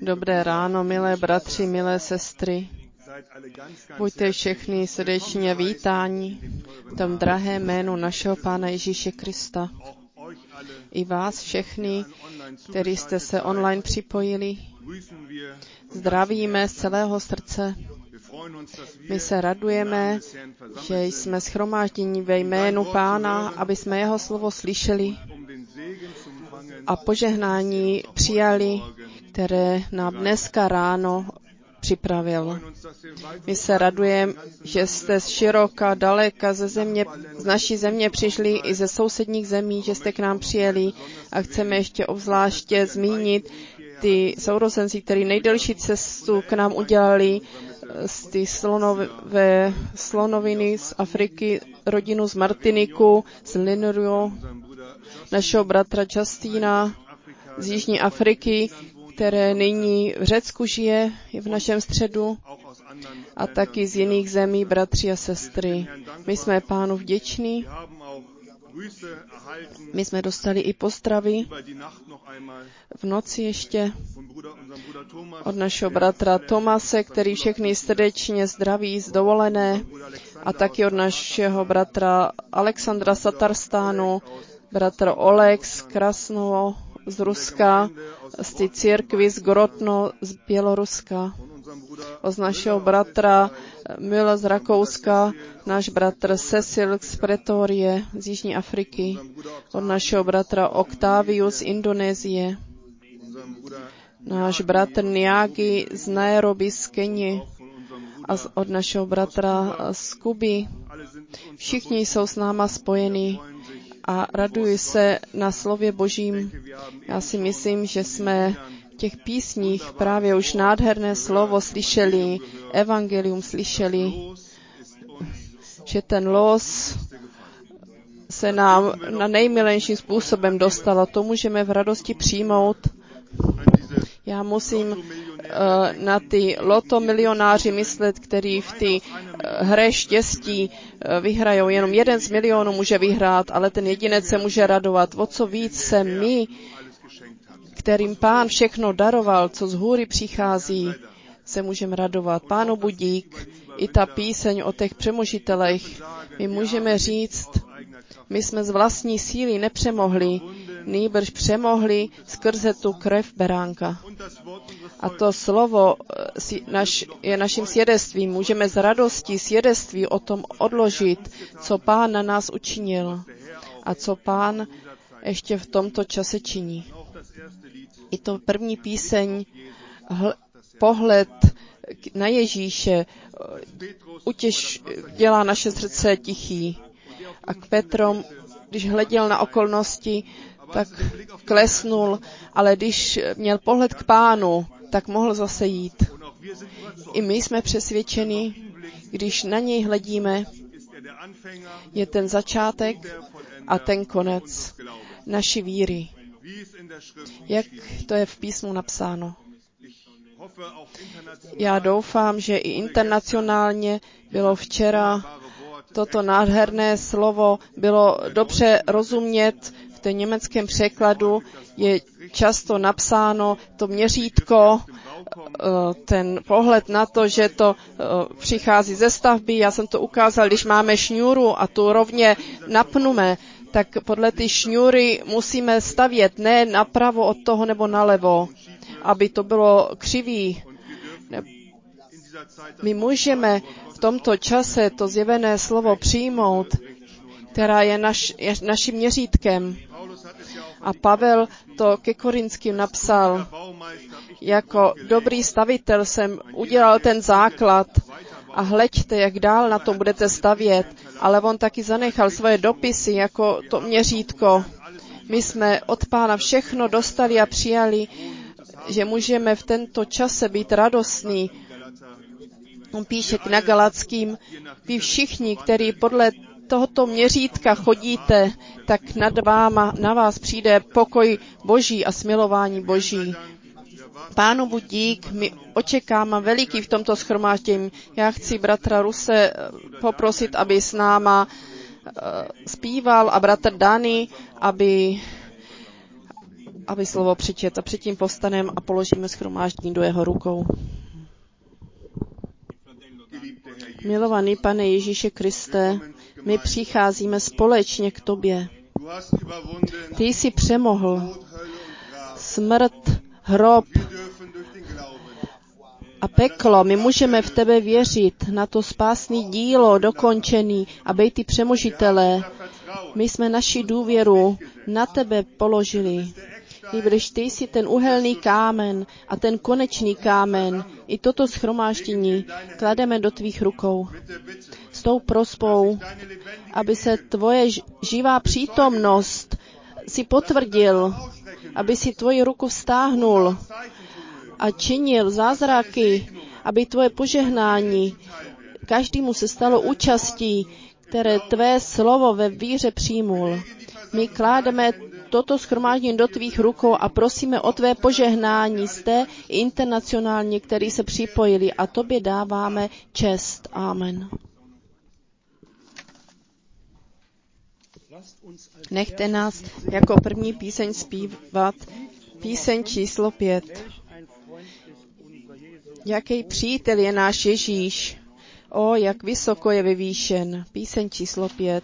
Dobré ráno, milé bratři, milé sestry. Buďte všichni srdečně vítáni v tom drahém jménu našeho Pána Ježíše Krista. I vás všechny, kteří jste se online připojili, zdravíme z celého srdce. My se radujeme, že jsme shromážděni ve jménu Pána, aby jsme jeho slovo slyšeli a požehnání přijali, které nám dneska ráno připravil. My se radujeme, že jste z široka, daleka z naší země přišli i ze sousedních zemí, že jste k nám přijeli a chceme ještě obzvláště zmínit ty sourozenci, kteří nejdelší cestu k nám udělali z ty slonoviny z Afriky, rodinu z Martiniku, z Linoru, našeho bratra Justina z Jižní Afriky, které nyní v Řecku žije, je v našem středu, a taky z jiných zemí, bratři a sestry. My jsme Pánu vděční. My jsme dostali i pozdravy v noci ještě od našeho bratra Tomase, který všechny srdečně zdraví z dovolené, a taky od našeho bratra Alexandra z Tatarstánu, bratra Oleg z Krasnovo z Ruska, z té církvy z Grotno z Běloruska, od našeho bratra Mila z Rakouska, náš bratr Cecil z Pretorie z Jižní Afriky, od našeho bratra Octaviu z Indonésie, náš bratr Niagi z Nairobi z Keni a od našeho bratra z Kuby. Všichni jsou s náma spojeni a raduji se na slově Božím. Já si myslím, že jsme v těch písních právě už nádherné slovo slyšeli, evangelium slyšeli, že ten los se nám na nejmilenším způsobem dostal a to můžeme v radosti přijmout. Já musím na ty lotomilionáři myslet, který v té hře štěstí vyhrajou. Jenom 1 z milionů může vyhrát, ale ten jedinec se může radovat. O co víc se my, kterým Pán všechno daroval, co z hůry přichází, se můžeme radovat. Pánu budík, i ta píseň o těch přemožitelech. My můžeme říct, my jsme z vlastní síly nepřemohli, nýbrž přemohli skrze tu krev beránka. A to slovo je naším svědectvím. Můžeme s radostí svědectví o tom odložit, co Pán na nás učinil a co Pán ještě v tomto čase činí. I to první píseň, pohled na Ježíše, dělá naše srdce tichý. A k Petrom, když hleděl na okolnosti, tak klesnul, ale když měl pohled k Pánu, tak mohl zase jít. I my jsme přesvědčeni, když na něj hledíme, je ten začátek a ten konec naší víry. Jak to je v písmu napsáno. Já doufám, že i internacionálně bylo včera toto nádherné slovo bylo dobře rozumět. V tom německém překladu je často napsáno to měřítko, ten pohled na to, že to přichází ze stavby. Já jsem to ukázal, když máme šňůru a tu rovně napneme, tak podle ty šňůry musíme stavět, ne napravo od toho nebo nalevo, aby to bylo křivý. My můžeme v tomto čase to zjevené slovo přijmout, která je naším měřítkem. A Pavel to ke Korinským napsal, jako dobrý stavitel jsem udělal ten základ a hleďte, jak dál na tom budete stavět. Ale on taky zanechal svoje dopisy jako to měřítko. My jsme od Pána všechno dostali a přijali, že můžeme v tento čase být radostní. On píše na Galackým, vy všichni, kteří podle tohoto měřítka chodíte, tak na vás přijde pokoj Boží a smilování Boží. Pánu buď dík, my očekáváme veliký v tomto shromáždění. Já chci bratra Ruse poprosit, aby s náma zpíval a bratr Dani, aby aby slovo přečet, a předtím povstaneme a položíme shromáždění do jeho rukou. Milovaný Pane Ježíše Kriste, my přicházíme společně k tobě. Ty jsi přemohl smrt, hrob a peklo. My můžeme v tebe věřit na to spásný dílo dokončený a být ty přemožitelé. My jsme naši důvěru na tebe položili. Když ty jsi ten uhelný kámen a ten konečný kámen, i toto shromáždění klademe do tvých rukou. S tou prosbou, aby se tvoje živá přítomnost si potvrdil, aby si tvoji ruku vztáhnul a činil zázraky, aby tvoje požehnání každému se stalo účastí, které tvé slovo ve víře přijmul. My kládeme toto shromáždění do tvých rukou a prosíme o tvé požehnání zde internacionálně, který se připojili, a tobě dáváme čest. Amen. Nechte nás jako první píseň zpívat píseň číslo 5. Jaký přítel je náš Ježíš? O, jak vysoko je vyvýšen. Píseň číslo 5.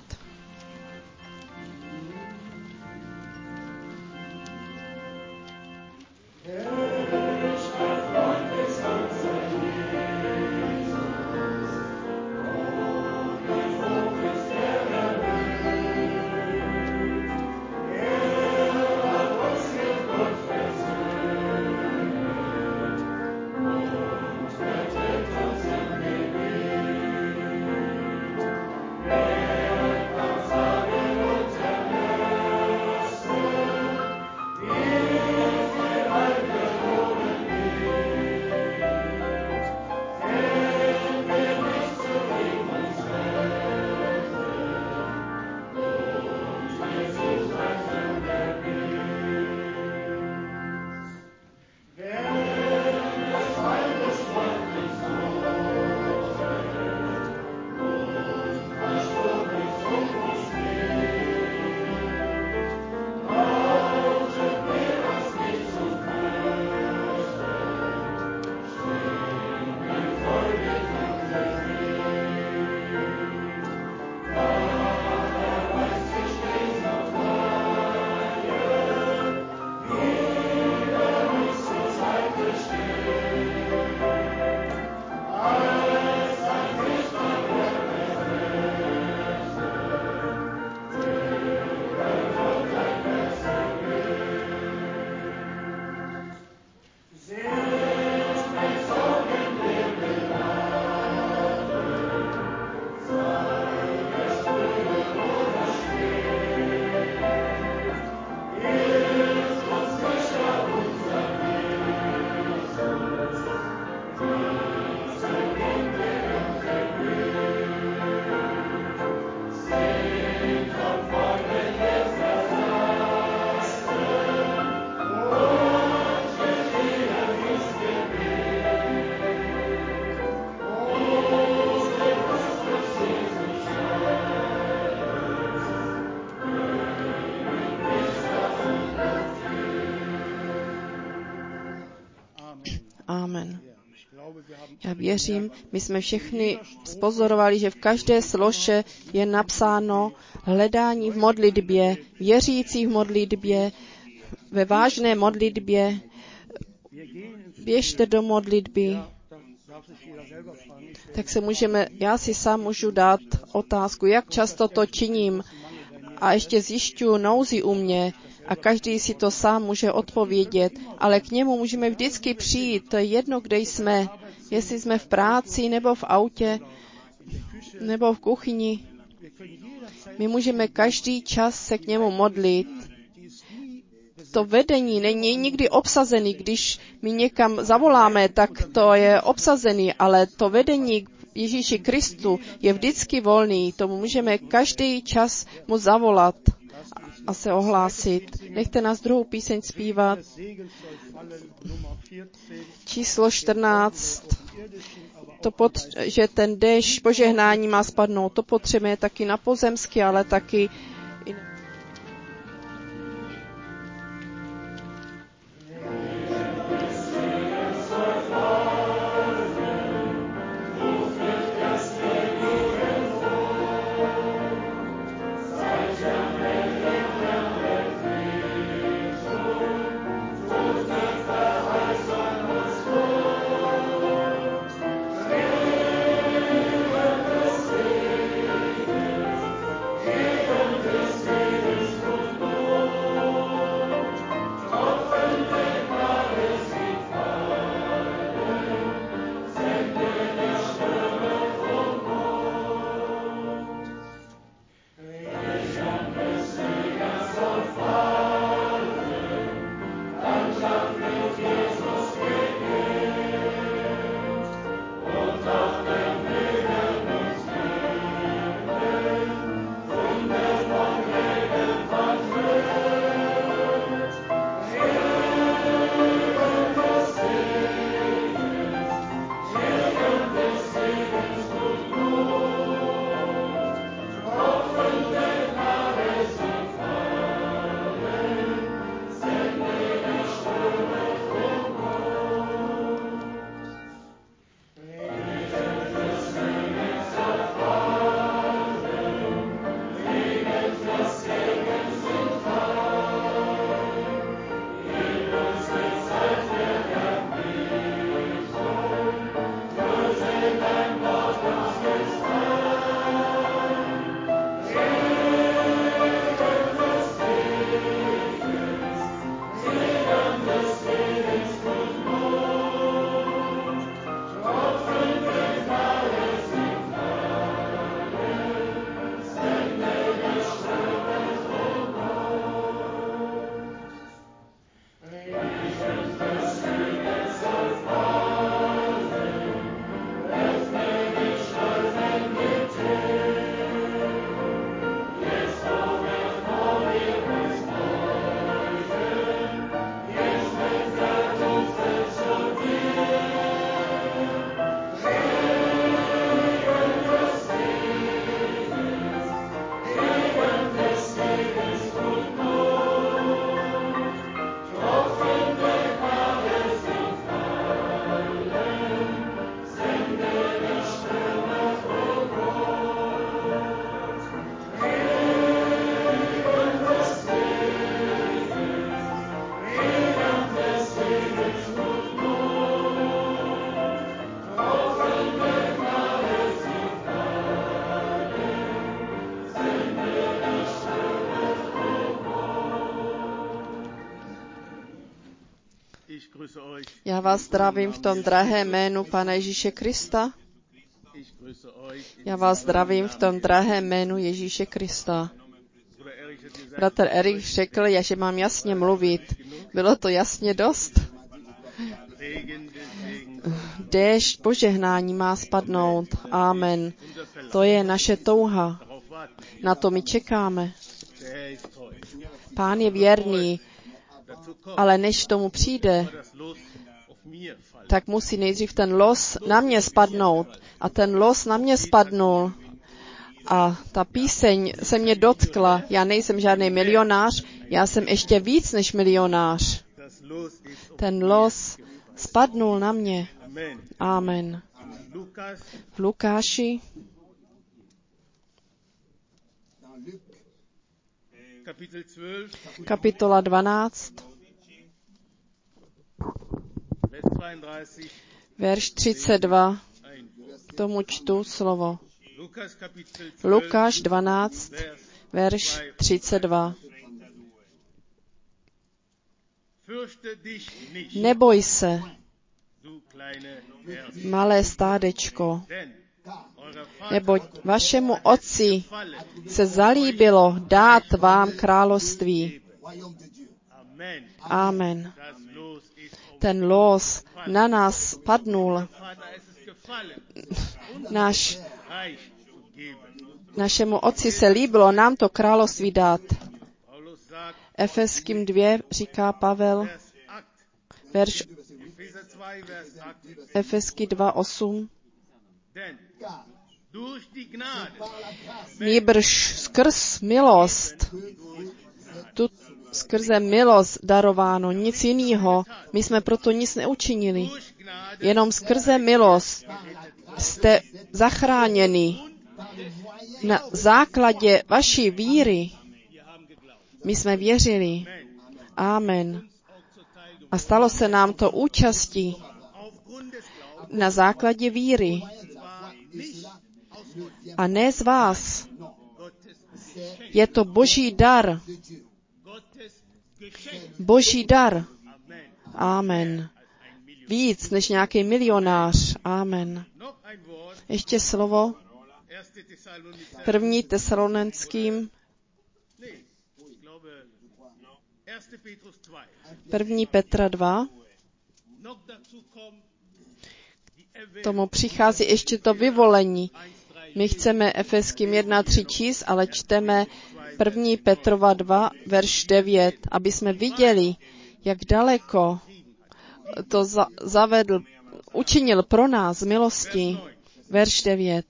Amen. Já věřím, my jsme všichni spozorovali, že v každé slože je napsáno hledání v modlitbě, věřící v modlitbě, ve vážné modlitbě, běžte do modlitby. Tak se já si sám můžu dát otázku, jak často to činím, a ještě zjišťuju nouzi u mě, a každý si to sám může odpovědět, ale k němu můžeme vždycky přijít, to je jedno, kde jsme, jestli jsme v práci, nebo v autě, nebo v kuchyni. My můžeme každý čas se k němu modlit. To vedení není nikdy obsazený, když my někam zavoláme, tak to je obsazený, ale to vedení Ježíši Kristu je vždycky volný, tomu můžeme každý čas mu zavolat a se ohlásit. Nechte nás druhou píseň zpívat. Číslo 14. Že ten déšť požehnání má spadnout. To potřebuje taky na pozemsky, ale taky Já vás zdravím v tom drahém jménu Pana Ježíše Krista. Já vás zdravím v tom drahém jménu Ježíše Krista. Bratr Erik řekl, že mám jasně mluvit. Bylo to jasně dost? Déšť požehnání má spadnout. Amen. To je naše touha. Na to my čekáme. Pán je věrný, ale než tomu přijde, tak musí nejdřív ten los na mě spadnout. A ten los na mě spadnul. A ta píseň se mě dotkla. Já nejsem žádný milionář, já jsem ještě víc než milionář. Ten los spadnul na mě. Amen. V Lukáši kapitola 12, verš 32, k tomu čtu slovo. Lukáš 12, verš 32. Neboj se, malé stádečko, neboť vašemu otci se zalíbilo dát vám království. Amen. Ten los na nás padnul. Našemu otci se líbilo nám to království dát. Efeským 2 říká Pavel, verš Efesky 2:8. Nýbrž skrz milost, skrze milost darováno, nic jiného. My jsme proto nic neučinili. Jenom skrze milost jste zachráněni na základě vaší víry. My jsme věřili. Amen. A stalo se nám to účastí na základě víry. A ne z vás. Je to Boží dar. Boží dar. Amen. Víc než nějaký milionář. Amen. Ještě slovo. 1. Tesalonickým 1. Petra 2. Tomu přichází ještě to vyvolení. My chceme Efeským 1:3 číst, ale čteme 1. Petrova 2, verš 9, aby jsme viděli, jak daleko to učinil pro nás z milosti. Verš 9.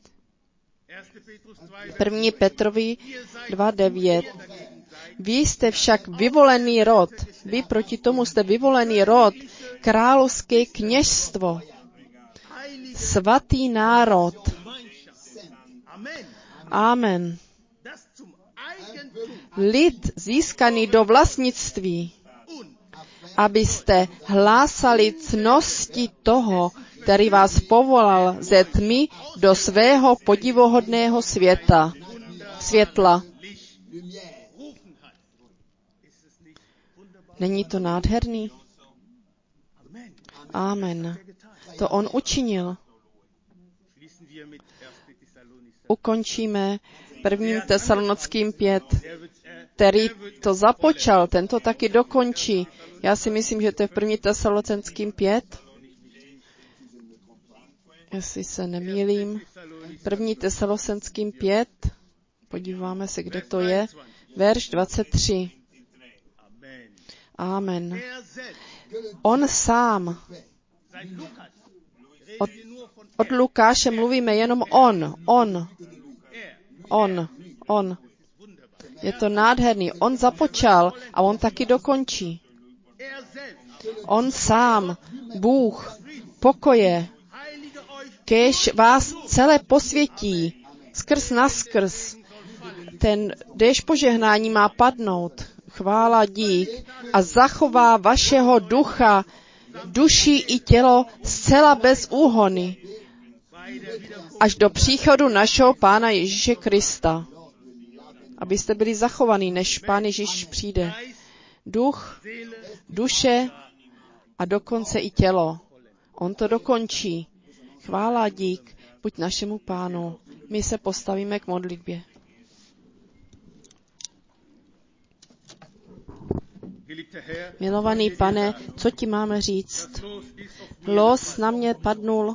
1. Petrovi 2:9. Vy jste však vyvolený rod. Vy proti tomu jste vyvolený rod, královské kněžstvo, svatý národ. Amen. Lid získaný do vlastnictví, abyste hlásali ctnosti toho, který vás povolal ze tmy do svého podivuhodného světla. Není to nádherný? Amen. To on učinil. Ukončíme 1. Tesalonickým 5, který to započal, ten to taky dokončí. Já si myslím, že to je v 1. Tesalonickým 5, jestli se nemýlím. 1. Tesalonickým 5, podíváme se, kde to je, verš 23. Amen. On sám. Od Lukáše mluvíme jenom on. Je to nádherný. On započal a on taky dokončí. On sám, Bůh, pokoje, kéž vás celé posvětí, skrz naskrz. Ten déšť požehnání má padnout. Chvála, dík. A zachová vašeho ducha, duši i tělo zcela bez úhony. Až do příchodu našeho Pána Ježíše Krista. Abyste byli zachovaní, než Pán Ježíš přijde. Duch, duše a dokonce i tělo. On to dokončí. Chvála a dík buď našemu Pánu. My se postavíme k modlitbě. Milovaný Pane, co ti máme říct? Los na mě padnul.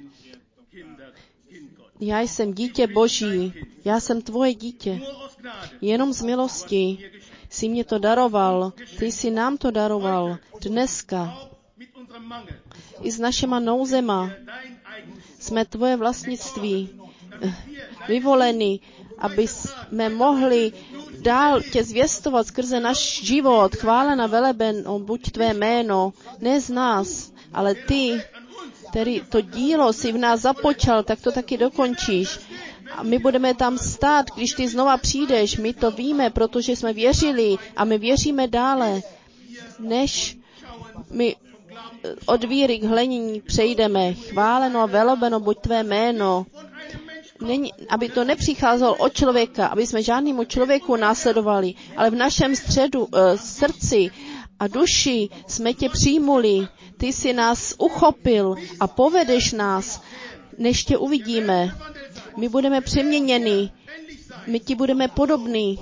Já jsem dítě Boží, já jsem tvoje dítě. Jenom z milosti jsi mě to daroval, ty jsi nám to daroval dneska. I s našima nouzema jsme tvoje vlastnictví, vyvoleni, aby jsme mohli dál tě zvěstovat skrze náš život. Chválena velebeno buď tvé jméno, ne z nás, ale ty, který to dílo si v nás započal, tak to taky dokončíš. A my budeme tam stát, když ty znova přijdeš. My to víme, protože jsme věřili a my věříme dále, než my od víry k hlenění přejdeme. Chváleno a velebeno buď tvé jméno. Aby to nepřicházelo od člověka, aby jsme žádnému člověku následovali, ale v našem srdci a duši jsme tě přijmuli. Ty jsi nás uchopil a povedeš nás, než tě uvidíme. My budeme přeměněni, my ti budeme podobní.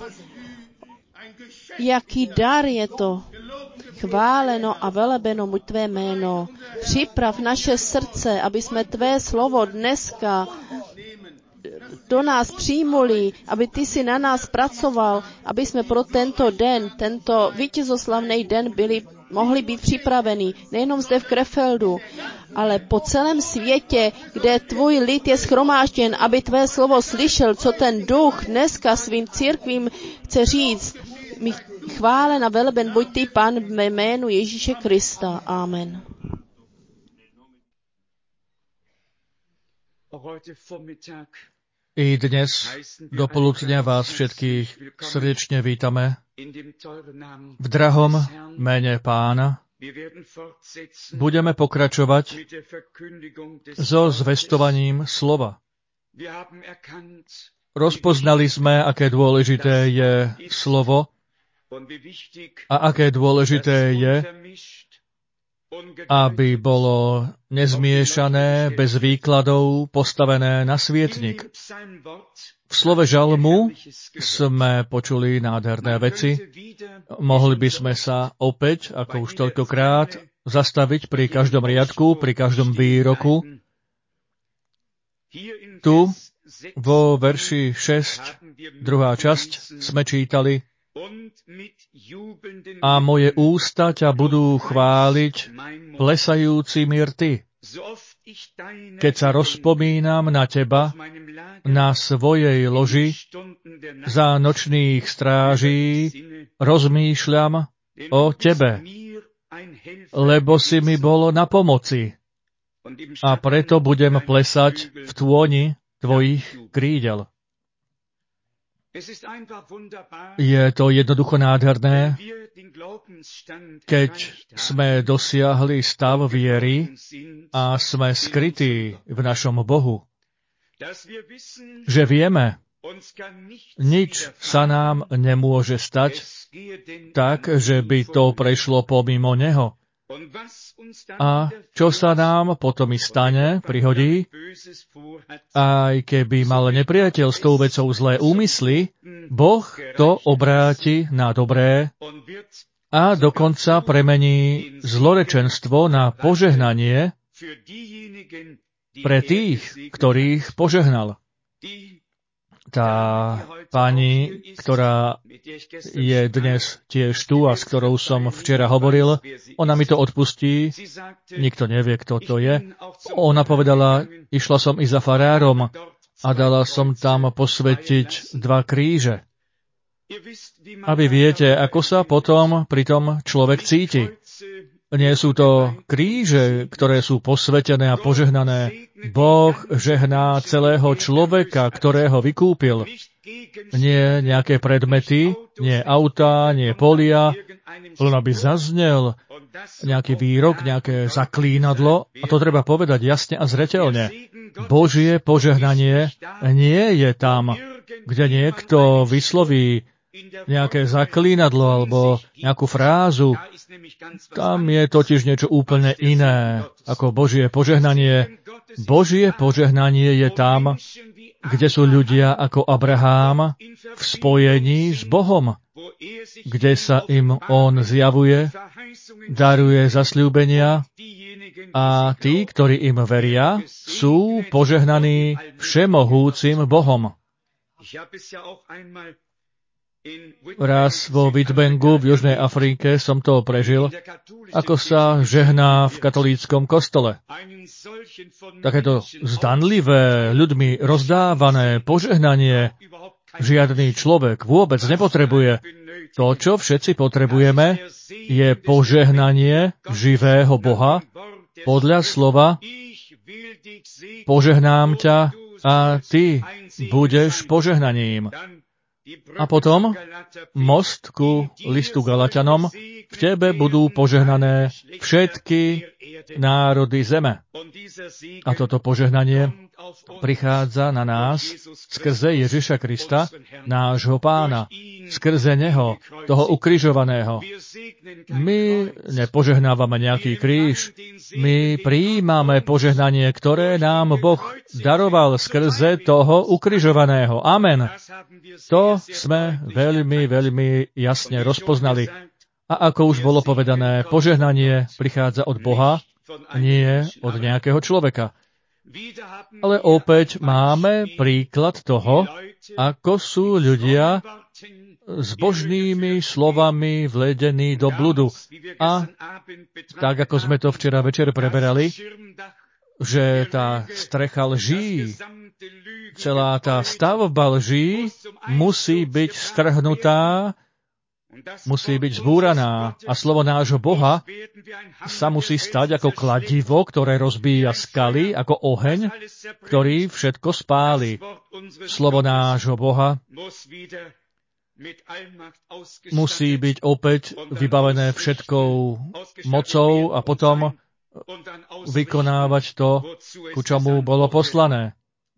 Jaký dar je to? Chváleno a velebeno buď tvé jméno. Připrav naše srdce, aby jsme tvé slovo dneska do nás přijmuli, aby ty si na nás pracoval, aby jsme pro tento den, tento vítězoslavný den mohli být připraveni. Nejenom zde v Krefeldu, ale po celém světě, kde tvůj lid je shromážděn, aby tvé slovo slyšel, co ten duch dneska svým církvím chce říct. My chválen a veleben buď ty, Pán, ve jménu Ježíše Krista. Amen. I dnes dopoludne vás všetkých srdečne vítame v drahom mene Pána. Budeme pokračovať so zvestovaním slova. Rozpoznali sme, aké dôležité je slovo a aké dôležité je, aby bolo nezmiešané, bez výkladov, postavené na svietnik. V slove žalmu sme počuli nádherné veci. Mohli by sme sa opäť, ako už toľkokrát, zastaviť pri každom riadku, pri každom výroku. Tu, vo verši 6, druhá časť, sme čítali: A moje ústa ťa budú chváliť plesajúcimi rty. Keď sa rozpomínam na teba, na svojej loži, za nočných stráží, rozmýšľam o tebe, lebo si mi bolo na pomoci. A preto budem plesať v tôni tvojich krídel. Je to jednoducho nádherné, keď sme dosiahli stav viery a sme skrytí v našom Bohu. Že vieme, nič sa nám nemôže stať tak, že by to prešlo pomimo Neho. A čo sa nám potom i stane, prihodí, aj keby mal nepriateľ s tou vecou zlé úmysly, Boh to obráti na dobré a dokonca premení zlorečenstvo na požehnanie pre tých, ktorých požehnal. Tá pani, ktorá je dnes tiež tu a s ktorou som včera hovoril, ona mi to odpustí, nikto nevie, kto to je. Ona povedala, išla som i za farárom a dala som tam posvetiť 2 kríže. A vy viete, ako sa potom pri tom človek cíti. Nie sú to kríže, ktoré sú posvetené a požehnané. Boh žehná celého človeka, ktorého vykúpil. Nie nejaké predmety, nie autá, nie polia, len aby zaznel nejaký výrok, nejaké zaklínadlo. A to treba povedať jasne a zreteľne. Božie požehnanie nie je tam, kde niekto vysloví nejaké zaklínadlo alebo nejakú frázu Tam je totiž niečo úplne iné ako Božie požehnanie. Božie požehnanie je tam, kde sú ľudia ako Abrahám v spojení s Bohom, kde sa im on zjavuje, daruje zasľúbenia a tí, ktorí im veria, sú požehnaní všemohúcim Bohom. Raz vo Witbengu v Južnej Afrike som to prežil, ako sa žehná v katolíckom kostole. Takéto zdanlivé, ľuďmi rozdávané požehnanie žiadny človek vôbec nepotrebuje. To, čo všetci potrebujeme, je požehnanie živého Boha podľa slova požehnám ťa a ty budeš požehnaním. A potom most ku listu Galatianom, v tebe budú požehnané všetky národy zeme. A toto požehnanie prichádza na nás skrze Ježiša Krista, nášho Pána, skrze Neho, toho ukrižovaného. My nepožehnávame nejaký kríž, my prijímame požehnanie, ktoré nám Boh daroval skrze toho ukrižovaného. Amen. To sme veľmi, veľmi jasne rozpoznali. A ako už bolo povedané, požehnanie prichádza od Boha, nie od nejakého človeka. Ale opäť máme príklad toho, ako sú ľudia s božnými slovami vledení do bludu. A tak, ako sme to včera večer preberali, že tá strecha lží, celá tá stavba lží musí byť strhnutá, musí byť zbúraná a slovo nášho Boha sa musí stať ako kladivo, ktoré rozbíja skaly, ako oheň, ktorý všetko spáli. Slovo nášho Boha musí byť opäť vybavené všetkou mocou a potom vykonávať to, ku čomu bolo poslané.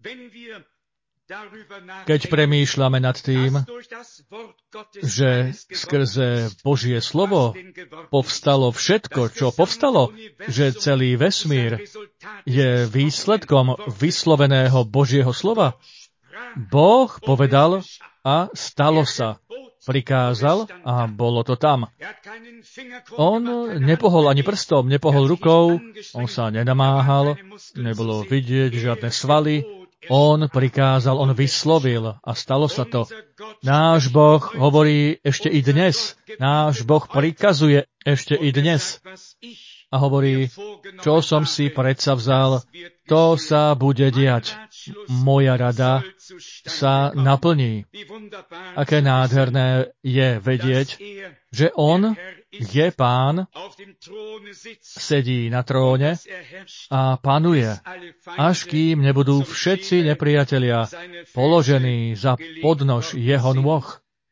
Keď premýšľame nad tým, že skrze Božie slovo povstalo všetko, čo povstalo, že celý vesmír je výsledkom vysloveného Božieho slova, Boh povedal a stalo sa. Prikázal a bolo to tam. On nepohol ani prstom, nepohol rukou, on sa nenamáhal, nebolo vidieť žiadne svaly. On prikázal, on vyslovil a stalo sa to. Náš Boh hovorí ešte i dnes. Náš Boh prikazuje ešte i dnes. A hovorí, čo som si predsavzal, to sa bude diať. Moja rada sa naplní. Aké nádherné je vedieť, že on je Pán, sedí na tróne a panuje, až kým nebudú všetci nepriatelia položení za podnož jeho nôh.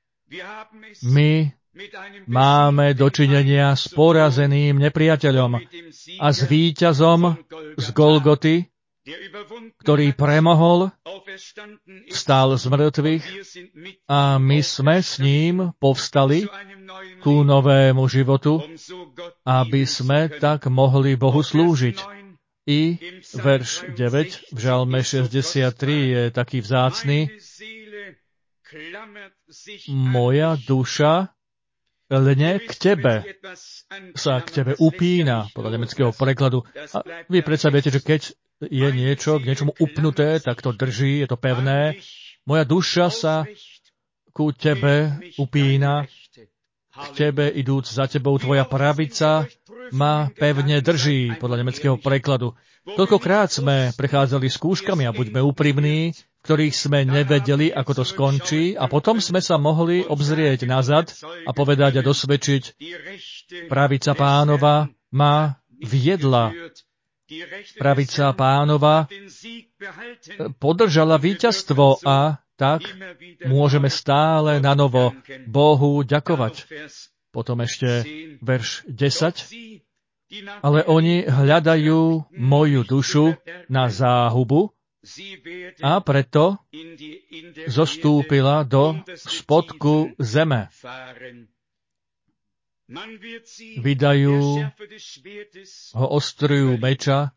My máme dočinenia s porazeným nepriateľom a s víťazom z Golgoty, ktorý premohol, vstal z mŕtvych a my sme s ním povstali ku novému životu, aby sme tak mohli Bohu slúžiť. I verš 9 v Žalme 63 je taký vzácny. Moja duša lne k tebe, sa k tebe upína, podľa nemeckého prekladu. A vy predsa viete, že keď je niečo k niečomu upnuté, tak to drží, je to pevné. Moja duša sa ku tebe upína, k tebe idúc za tebou, tvoja pravica ma pevne drží, podľa nemeckého prekladu. Toľkokrát sme prechádzali skúškami a buďme úprimní, v ktorých sme nevedeli, ako to skončí, a potom sme sa mohli obzrieť nazad a povedať a dosvedčiť, pravica Pánova ma viedla. Pravica Pánova podržala víťazstvo a tak môžeme stále na novo Bohu ďakovať. Potom ešte verš 10. Ale oni hľadajú moju dušu na záhubu a preto zostúpila do spodku zeme. vydajú ho ostruju meča,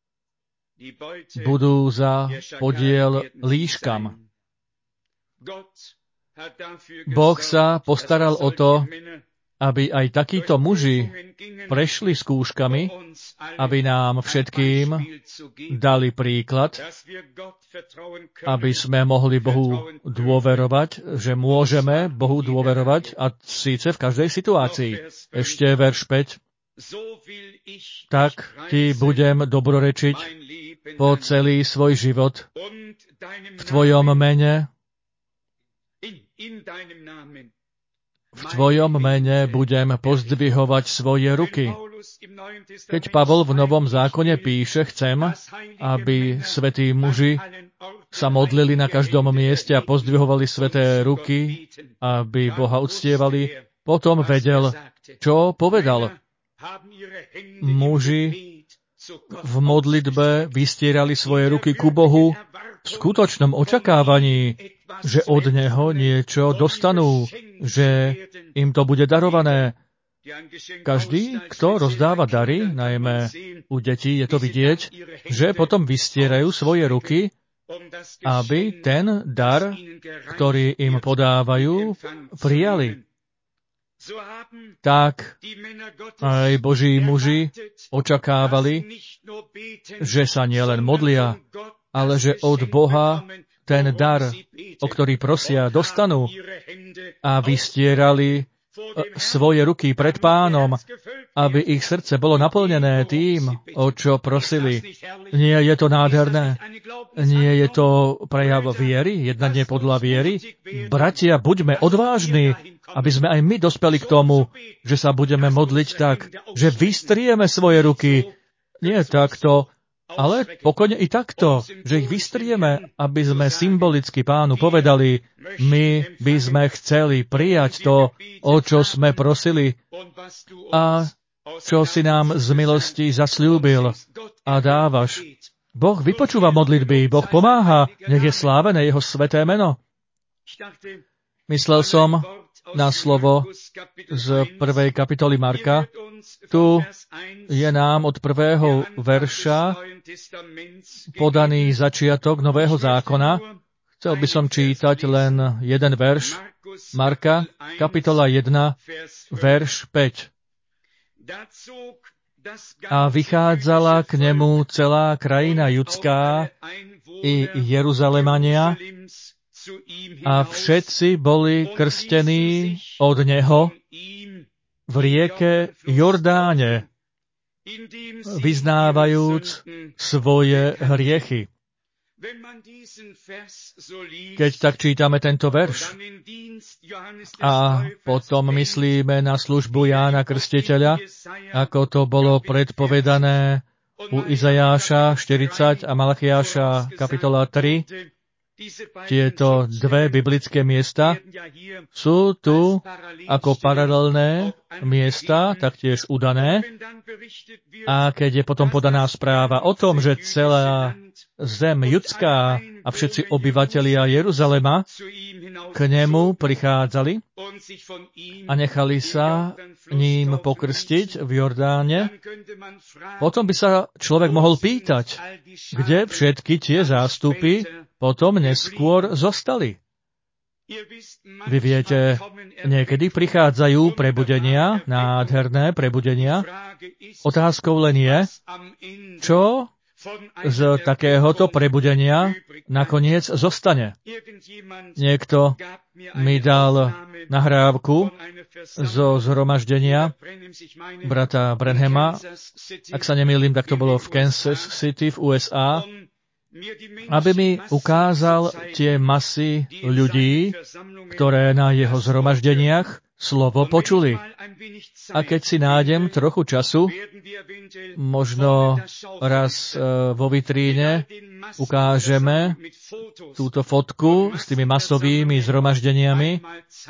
budú za podiel líškam. Boh sa postaral o to, aby aj takíto muži prešli skúškami, aby nám všetkým dali príklad, aby sme mohli Bohu dôverovať, že môžeme Bohu dôverovať, a síce v každej situácii. Ešte verš 5. Tak ti budem dobrorečiť po celý svoj život v tvojom mene. V tvojom mene budem pozdvihovať svoje ruky. Keď Pavol v Novom zákone píše, chcem, aby svätí muži sa modlili na každom mieste a pozdvihovali sväté ruky, aby Boha uctievali, potom vedel, čo povedal. Muži v modlitbe vystierali svoje ruky ku Bohu v skutočnom očakávaní, že od Neho niečo dostanú, že im to bude darované. Každý, kto rozdáva dary, najmä u detí je to vidieť, že potom vystierajú svoje ruky, aby ten dar, ktorý im podávajú, prijali. Tak aj Boží muži očakávali, že sa nielen modlia, ale že od Boha ten dar, o ktorý prosia, dostanú, a vystierali svoje ruky pred Pánom, aby ich srdce bolo naplnené tým, o čo prosili. Nie je to nádherné? Nie je to prejav viery? Jednanie podľa viery? Bratia, buďme odvážni, aby sme aj my dospeli k tomu, že sa budeme modliť tak, že vystrieme svoje ruky. Nie takto, ale pokojne i takto, že ich vystrieme, aby sme symbolicky Pánu povedali, my by sme chceli prijať to, o čo sme prosili a čo si nám z milosti zasľúbil a dávaš. Boh vypočúva modlitby, Boh pomáha, nech je slávené jeho sväté meno. Myslel som na slovo z 1. kapitoly Marka. Tu je nám od 1. verša podaný začiatok Nového zákona. Chcel by som čítať len jeden verš. Marka, kapitola 1, verš 5. A vychádzala k nemu celá krajina judská i Jeruzalemania, a všetci boli krstení od neho v rieke Jordáne, vyznávajúc svoje hriechy. Keď tak čítame tento verš a potom myslíme na službu Jána Krstiteľa, ako to bolo predpovedané u Izajáša 40 a Malachiáša kapitola 3, tieto dve biblické miesta sú tu ako paralelné miesta, taktiež udané. A keď je potom podaná správa o tom, že celá zem judská a všetci obyvatelia Jeruzalema k nemu prichádzali a nechali sa ním pokrstiť v Jordáne, potom by sa človek mohol pýtať, kde všetky tie zástupy potom neskôr zostali. Vy viete, niekedy prichádzajú prebudenia, nádherné prebudenia. Otázkou len je, čo z takéhoto prebudenia nakoniec zostane. Niekto mi dal nahrávku zo zhromaždenia brata Branhama. Ak sa nemýlim, tak to bolo v Kansas City v USA, aby mi ukázal tie masy ľudí, ktoré na jeho zhromaždeniach slovo počuli. A keď si nájdem trochu času, možno raz vo vitríne ukážeme túto fotku s tými masovými zhromaždeniami.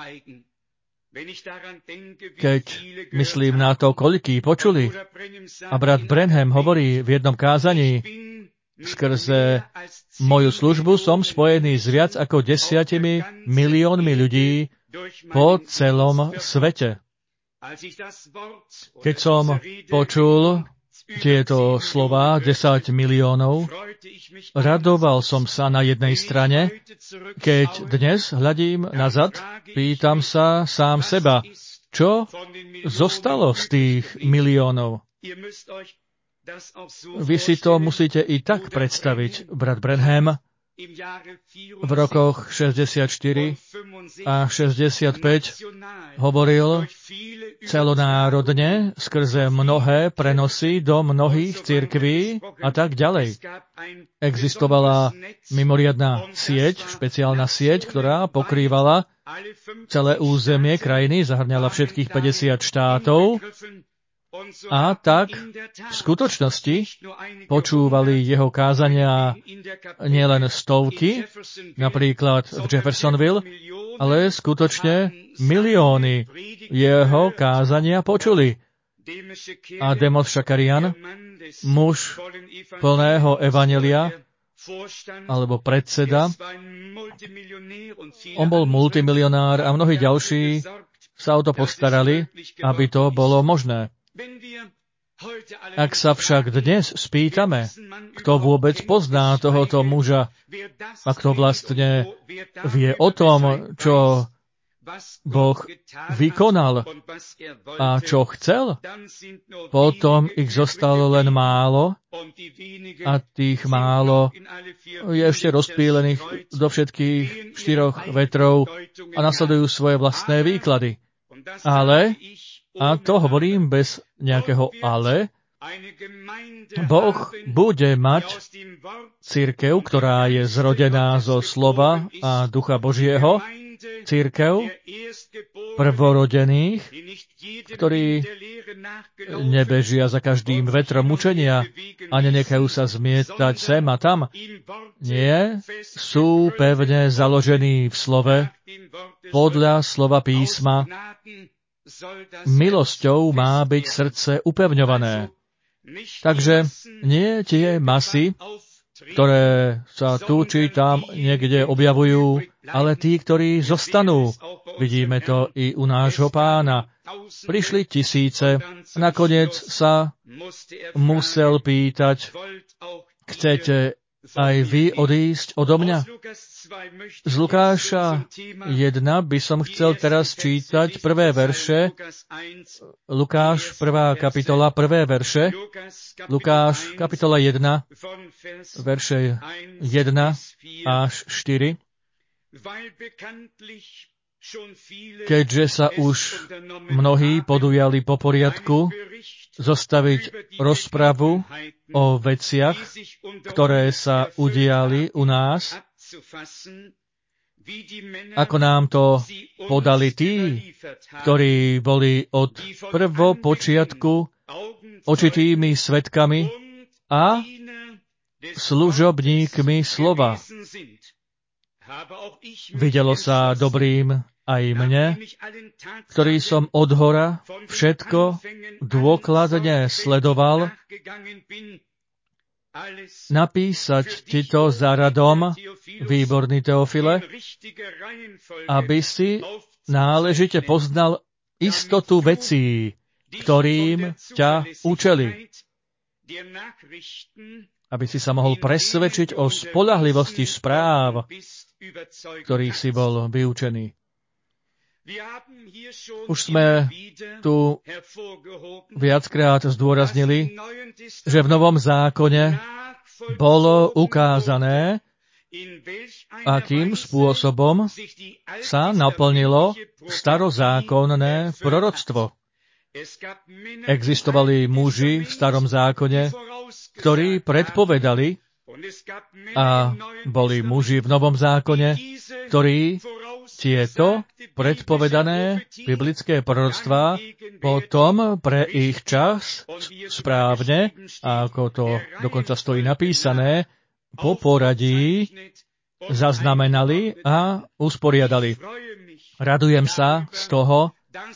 Keď myslím na to, koľkí počuli, a brat Branham hovorí v jednom kázaní, skrze moju službu som spojený s viac ako 10 miliónmi ľudí po celom svete. Keď som počul tieto slová 10 miliónov, radoval som sa na jednej strane, keď dnes hľadím nazad, pýtam sa sám seba, čo zostalo z tých miliónov. Vy si to musíte i tak predstaviť. Brat Branham v rokoch 64 a 65 hovoril celonárodne skrze mnohé prenosy do mnohých cirkví a tak ďalej. Existovala mimoriadna sieť, špeciálna sieť, ktorá pokrývala celé územie krajiny, zahrňala všetkých 50 štátov. A tak v skutočnosti počúvali jeho kázania nielen stovky, napríklad v Jeffersonville, ale skutočne milióny jeho kázania počuli. A Demos Shakarian, muž plného evanjelia, alebo predseda, on bol multimilionár a mnohí ďalší sa o to postarali, aby to bolo možné. Ak sa však dnes spýtame, kto vôbec pozná tohoto muža a kto vlastne vie o tom, čo Boh vykonal a čo chcel, potom ich zostalo len málo a tých málo je ešte rozpílených do všetkých 4 vetrov a nasledujú svoje vlastné výklady. Ale, a to hovorím bez nejakého ale, Boh bude mať cirkev, ktorá je zrodená zo slova a ducha Božieho, cirkev prvorodených, ktorí nebežia za každým vetrom učenia a nenechajú sa zmietať sem a tam. Nie, sú pevne založení v slove, podľa slova písma. Milosťou má byť srdce upevňované. Takže nie tie masy, ktoré sa tu či tam niekde objavujú, ale tí, ktorí zostanú. Vidíme to i u nášho Pána. Prišli tisíce, nakoniec sa musel pýtať, chcete aj vy odísť odo mňa? Z Lukáša 1 by som chcel teraz čítať prvé verše. Lukáš, 1. kapitola, prvé verše. Lukáš, kapitola 1, verše 1 až 4. Keďže sa už mnohí podujali po poriadku zostaviť rozpravu o veciach, ktoré sa udiali u nás, ako nám to podali tí, ktorí boli od prvopočiatku očitými svedkami a služobníkmi slova. Videlo sa dobrým aj mne, ktorý som odhora všetko dôkladne sledoval, napísať ti to za radom, výborný Teofile, aby si náležite poznal istotu vecí, ktorým ťa učili, aby si sa mohol presvedčiť o spoľahlivosti správ, ktorých si bol vyučený. Už sme tu viackrát zdôraznili, že v Novom zákone bolo ukázané, akým spôsobom sa naplnilo starozákonné proroctvo. Existovali muži v starom zákone, ktorí predpovedali, a boli muži v Novom zákone, ktorí tieto predpovedané biblické proroctvá potom pre ich čas správne, ako to dokonca stojí napísané, po poradí zaznamenali a usporiadali. Radujem sa z toho,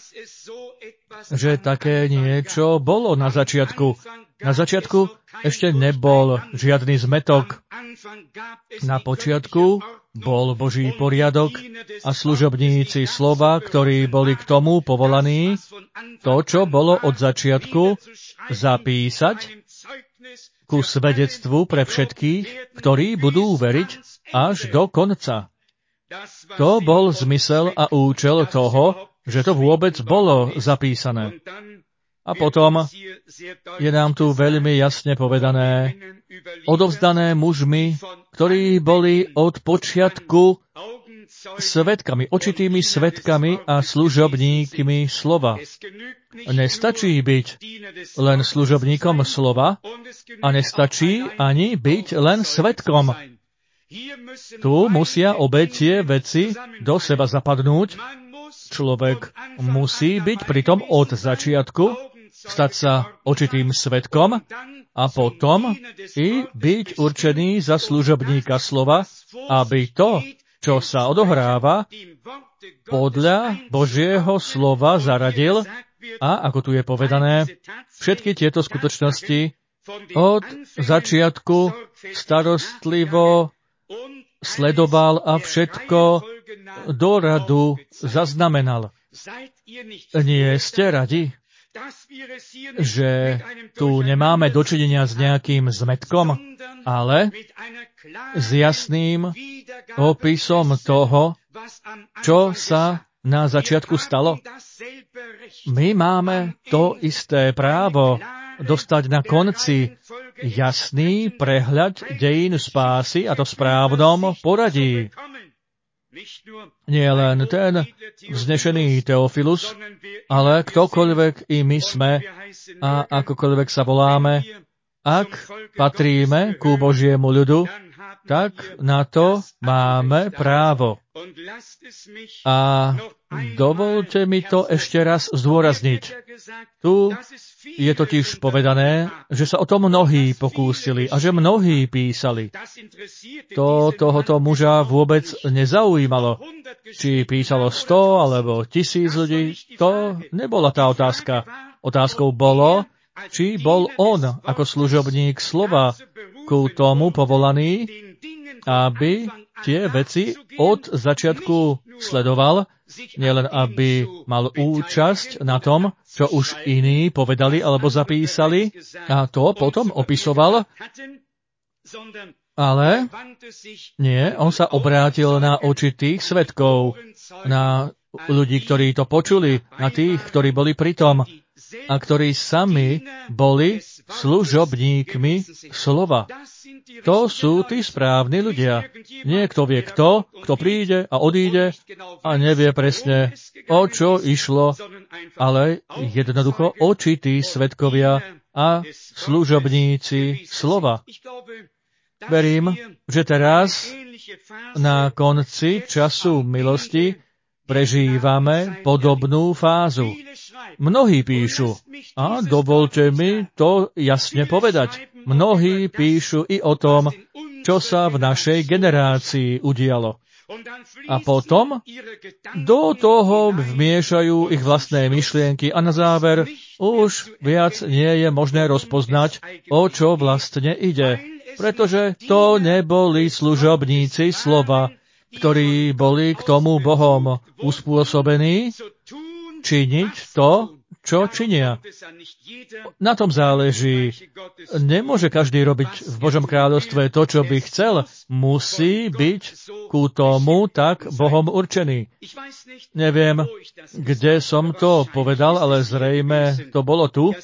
že také niečo bolo na začiatku. Na začiatku ešte nebol žiadny zmetok. Na počiatku bol Boží poriadok a služobníci slova, ktorí boli k tomu povolaní, to, čo bolo od začiatku, zapísať ku svedectvu pre všetkých, ktorí budú veriť až do konca. To bol zmysel a účel toho, že to vôbec bolo zapísané. A potom je nám tu veľmi jasne povedané, odovzdané mužmi, ktorí boli od počiatku svedkami, očitými svedkami a služobníkmi slova. Nestačí byť len služobníkom slova a nestačí ani byť len svedkom. Tu musia obe tie veci do seba zapadnúť. Človek musí byť pritom od začiatku, stať sa očitým svedkom a potom i byť určený za služobníka slova, aby to, čo sa odohráva, podľa Božieho slova zaradil a, ako tu je povedané, všetky tieto skutočnosti od začiatku starostlivo sledoval a všetko do radu zaznamenal. Nie ste radi, že tu nemáme dočinenia s nejakým zmetkom, ale s jasným opisom toho, čo sa na začiatku stalo. My máme to isté právo dostať na konci jasný prehľad dejín spásy, a to v správnom poradí. Nie len ten vznešený Teofilus, ale ktokoľvek i my sme a akokoľvek sa voláme, ak patríme ku Božiemu ľudu, tak na to máme právo. A dovolte mi to ešte raz zdôrazniť. Tu je totiž povedané, že sa o to mnohí pokúsili a že mnohí písali. To tohoto muža vôbec nezaujímalo. Či písalo 100 alebo 1000 ľudí, to nebola tá otázka. Otázkou bolo, či bol on ako služobník slova ku tomu povolaný, aby tie veci od začiatku sledoval, nielen aby mal účasť na tom, čo už iní povedali alebo zapísali, a to potom opisoval, ale nie, on sa obrátil na očitých svedkov, na ľudí, ktorí to počuli, na tých, ktorí boli pritom a ktorí sami boli služobníkmi slova. To sú tí správni ľudia. Nie kto vie kto príde a odíde a nevie presne, o čo išlo, ale jednoducho očití svedkovia a služobníci slova. Verím, že teraz na konci času milosti prežívame podobnú fázu. Mnohí píšu, a dovolte mi to jasne povedať, mnohí píšu i o tom, čo sa v našej generácii udialo. A potom do toho vmiešajú ich vlastné myšlienky a na záver už viac nie je možné rozpoznať, o čo vlastne ide, pretože to neboli služobníci slova, ktorí boli k tomu Bohom uspôsobení činiť to, čo činia. Na tom záleží. Nemôže každý robiť v Božom kráľovstve to, čo by chcel. Musí byť ku tomu tak Bohom určený. Neviem, kde som to povedal, ale zrejme to bolo tu.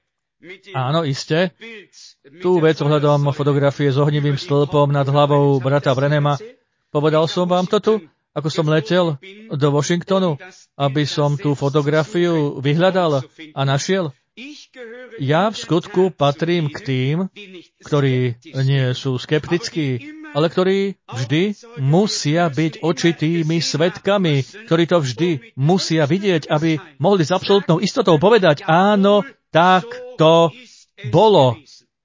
Áno, iste. Tú vec ohľadom fotografie s ohnivým stĺpom nad hlavou brata Branhama. Povedal som vám to tu, ako som letel do Washingtonu, aby som tú fotografiu vyhľadal a našiel. Ja v skutku patrím k tým, ktorí nie sú skeptickí, ale ktorí vždy musia byť očitými svedkami, ktorí to vždy musia vidieť, aby mohli s absolútnou istotou povedať, áno, tak to bolo.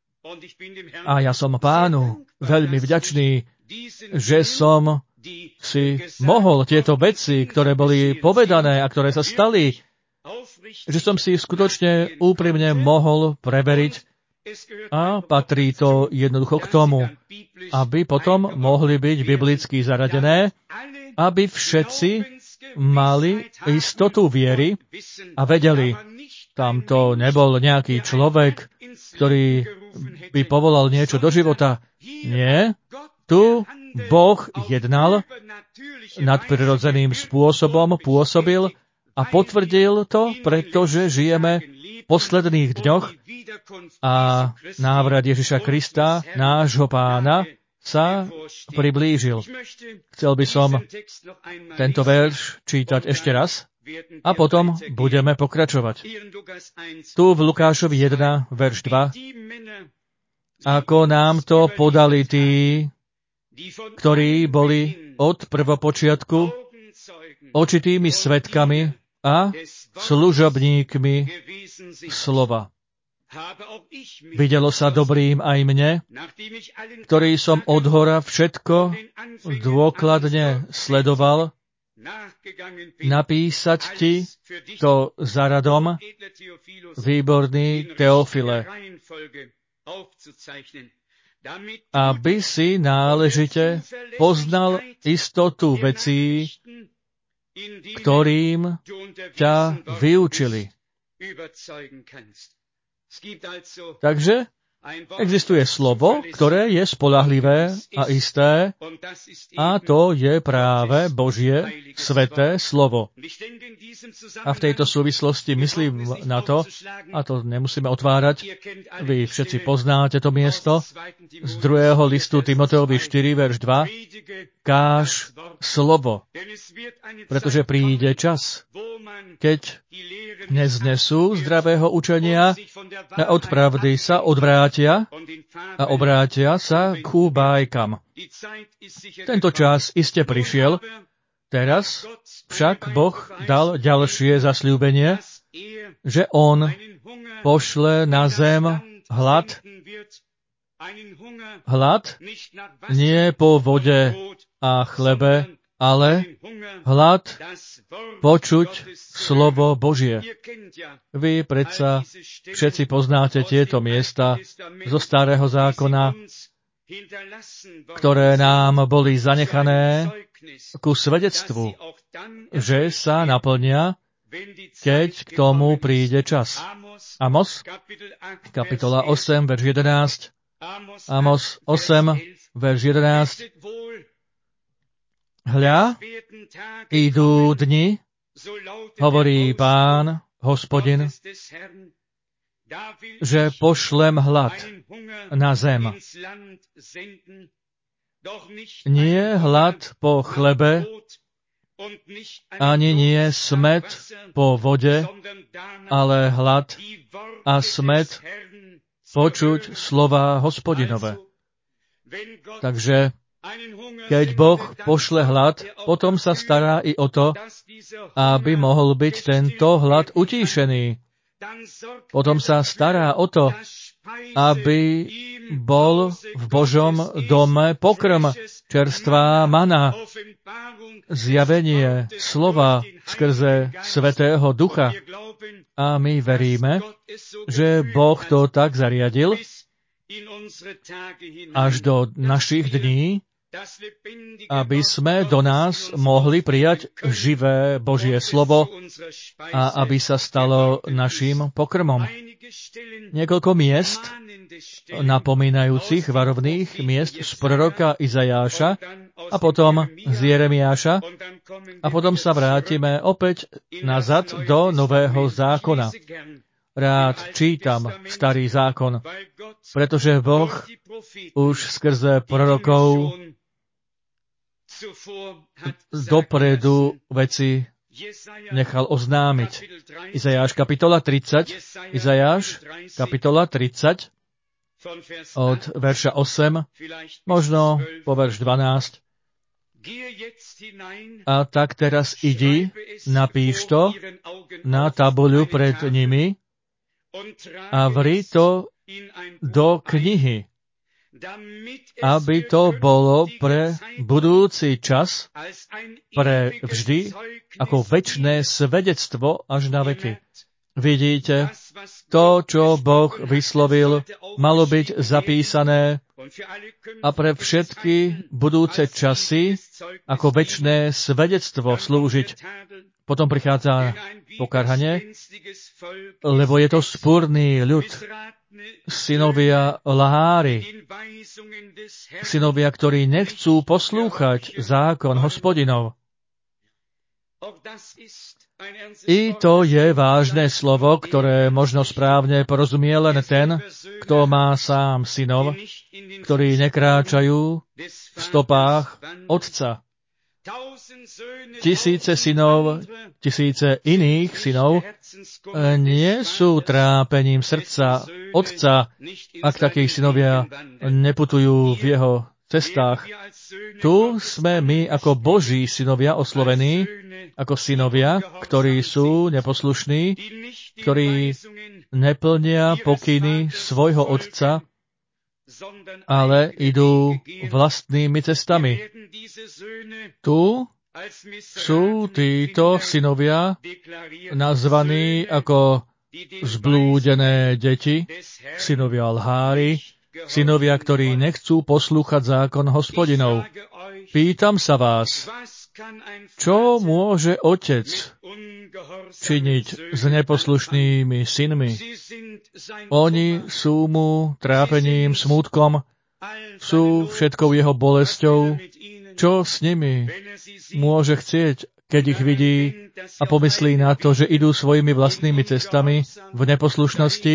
A ja som Pánu veľmi vďačný, že som si mohol tieto veci, ktoré boli povedané a ktoré sa stali, že som si skutočne úprimne mohol preveriť A patrí to jednoducho k tomu, aby potom mohli byť biblicky zaradené, aby všetci mali istotu viery a vedeli, tam to nebol nejaký človek, ktorý by povolal niečo do života. Nie, tu Boh jednal nadprirodzeným spôsobom, pôsobil a potvrdil to, pretože žijeme v posledných dňoch a návrat Ježiša Krista, nášho Pána, sa priblížil. Chcel by som tento verš čítať ešte raz a potom budeme pokračovať. Tu v Lukášovi 1, verš 2, ako nám to podali tí, ktorí boli od prvopočiatku očitými svedkami a služobníkmi slova. Videlo sa dobrým aj mne, ktorý som odhora všetko dôkladne sledoval, napísať ti to za radom, výborný Teofile, aby si náležite poznal istotu vecí, ktorým ťa vyučili. Takže existuje slovo, ktoré je spoľahlivé a isté, a to je práve Božie sveté slovo. A v tejto súvislosti myslím na to, a to nemusíme otvárať, vy všetci poznáte to miesto, z 2. listu Timoteovi 4, verš 2, káž slovo, pretože príde čas, keď neznesú zdravého učenia a od pravdy sa odvrátia a obrátia sa ku bájkam. Tento čas iste prišiel, teraz však Boh dal ďalšie zasľúbenie, že On pošle na zem hlad nie po vode a chlebe, ale hlad počuť slovo Božie. Vy predsa všetci poznáte tieto miesta zo Starého zákona, ktoré nám boli zanechané ku svedectvu, že sa naplnia, keď k tomu príde čas. Amos, kapitola 8, verš 11. Amos 8, verš 11. Hľa, idú dni, hovorí Pán, Hospodin, že pošlem hlad na zem. Nie hlad po chlebe, ani nie smäd po vode, ale hlad a smäd počuť slova Hospodinové. Takže keď Boh pošle hlad, potom sa stará i o to, aby mohol byť tento hlad utíšený. Potom sa stará o to, aby bol v Božom dome pokrm, čerstvá mana, zjavenie slova skrze Svätého Ducha. A my veríme, že Boh to tak zariadil až do našich dní, aby sme do nás mohli prijať živé Božie slovo a aby sa stalo naším pokrmom. Niekoľko miest, napomínajúcich varovných miest z proroka Izajáša a potom z Jeremiáša a potom sa vrátime opäť nazad do Nového zákona. Rád čítam Starý zákon, pretože Boh už skrze prorokov dopredu veci nechal oznámiť. Izajáš kapitola 30, Izajáš kapitola 30 od verša 8, možno po verš 12. A tak teraz idi, napíš to na tabuľu pred nimi a vri to do knihy, aby to bolo pre budúci čas, pre vždy, ako večné svedectvo až na veky. vidíte, to, čo Boh vyslovil, malo byť zapísané a pre všetky budúce časy ako večné svedectvo slúžiť. Potom prichádza pokarhanie, lebo je to spúrny ľud, synovia Lhári, synovia, ktorí nechcú poslúchať zákon Hospodinov. I to je vážne slovo, ktoré možno správne porozumie len ten, kto má sám synov, ktorí nekráčajú v stopách otca. Tisíce synov, tisíce iných synov nie sú trápením srdca otca, ak takí synovia neputujú v jeho cestách. Tu sme my ako Boží synovia oslovení, ako synovia, ktorí sú neposlušní, ktorí neplnia pokyny svojho otca, ale idú vlastnými cestami. Tu sú títo synovia nazvaní ako zblúdené deti, synovia Lhári, synovia, ktorí nechcú poslúchať zákon Hospodinov. Pýtam sa vás, čo môže otec činiť s neposlušnými synmi? Oni sú mu trápením, smútkom, sú všetkou jeho bolesťou. Čo s nimi môže chcieť, keď ich vidí a pomyslí na to, že idú svojimi vlastnými cestami v neposlušnosti?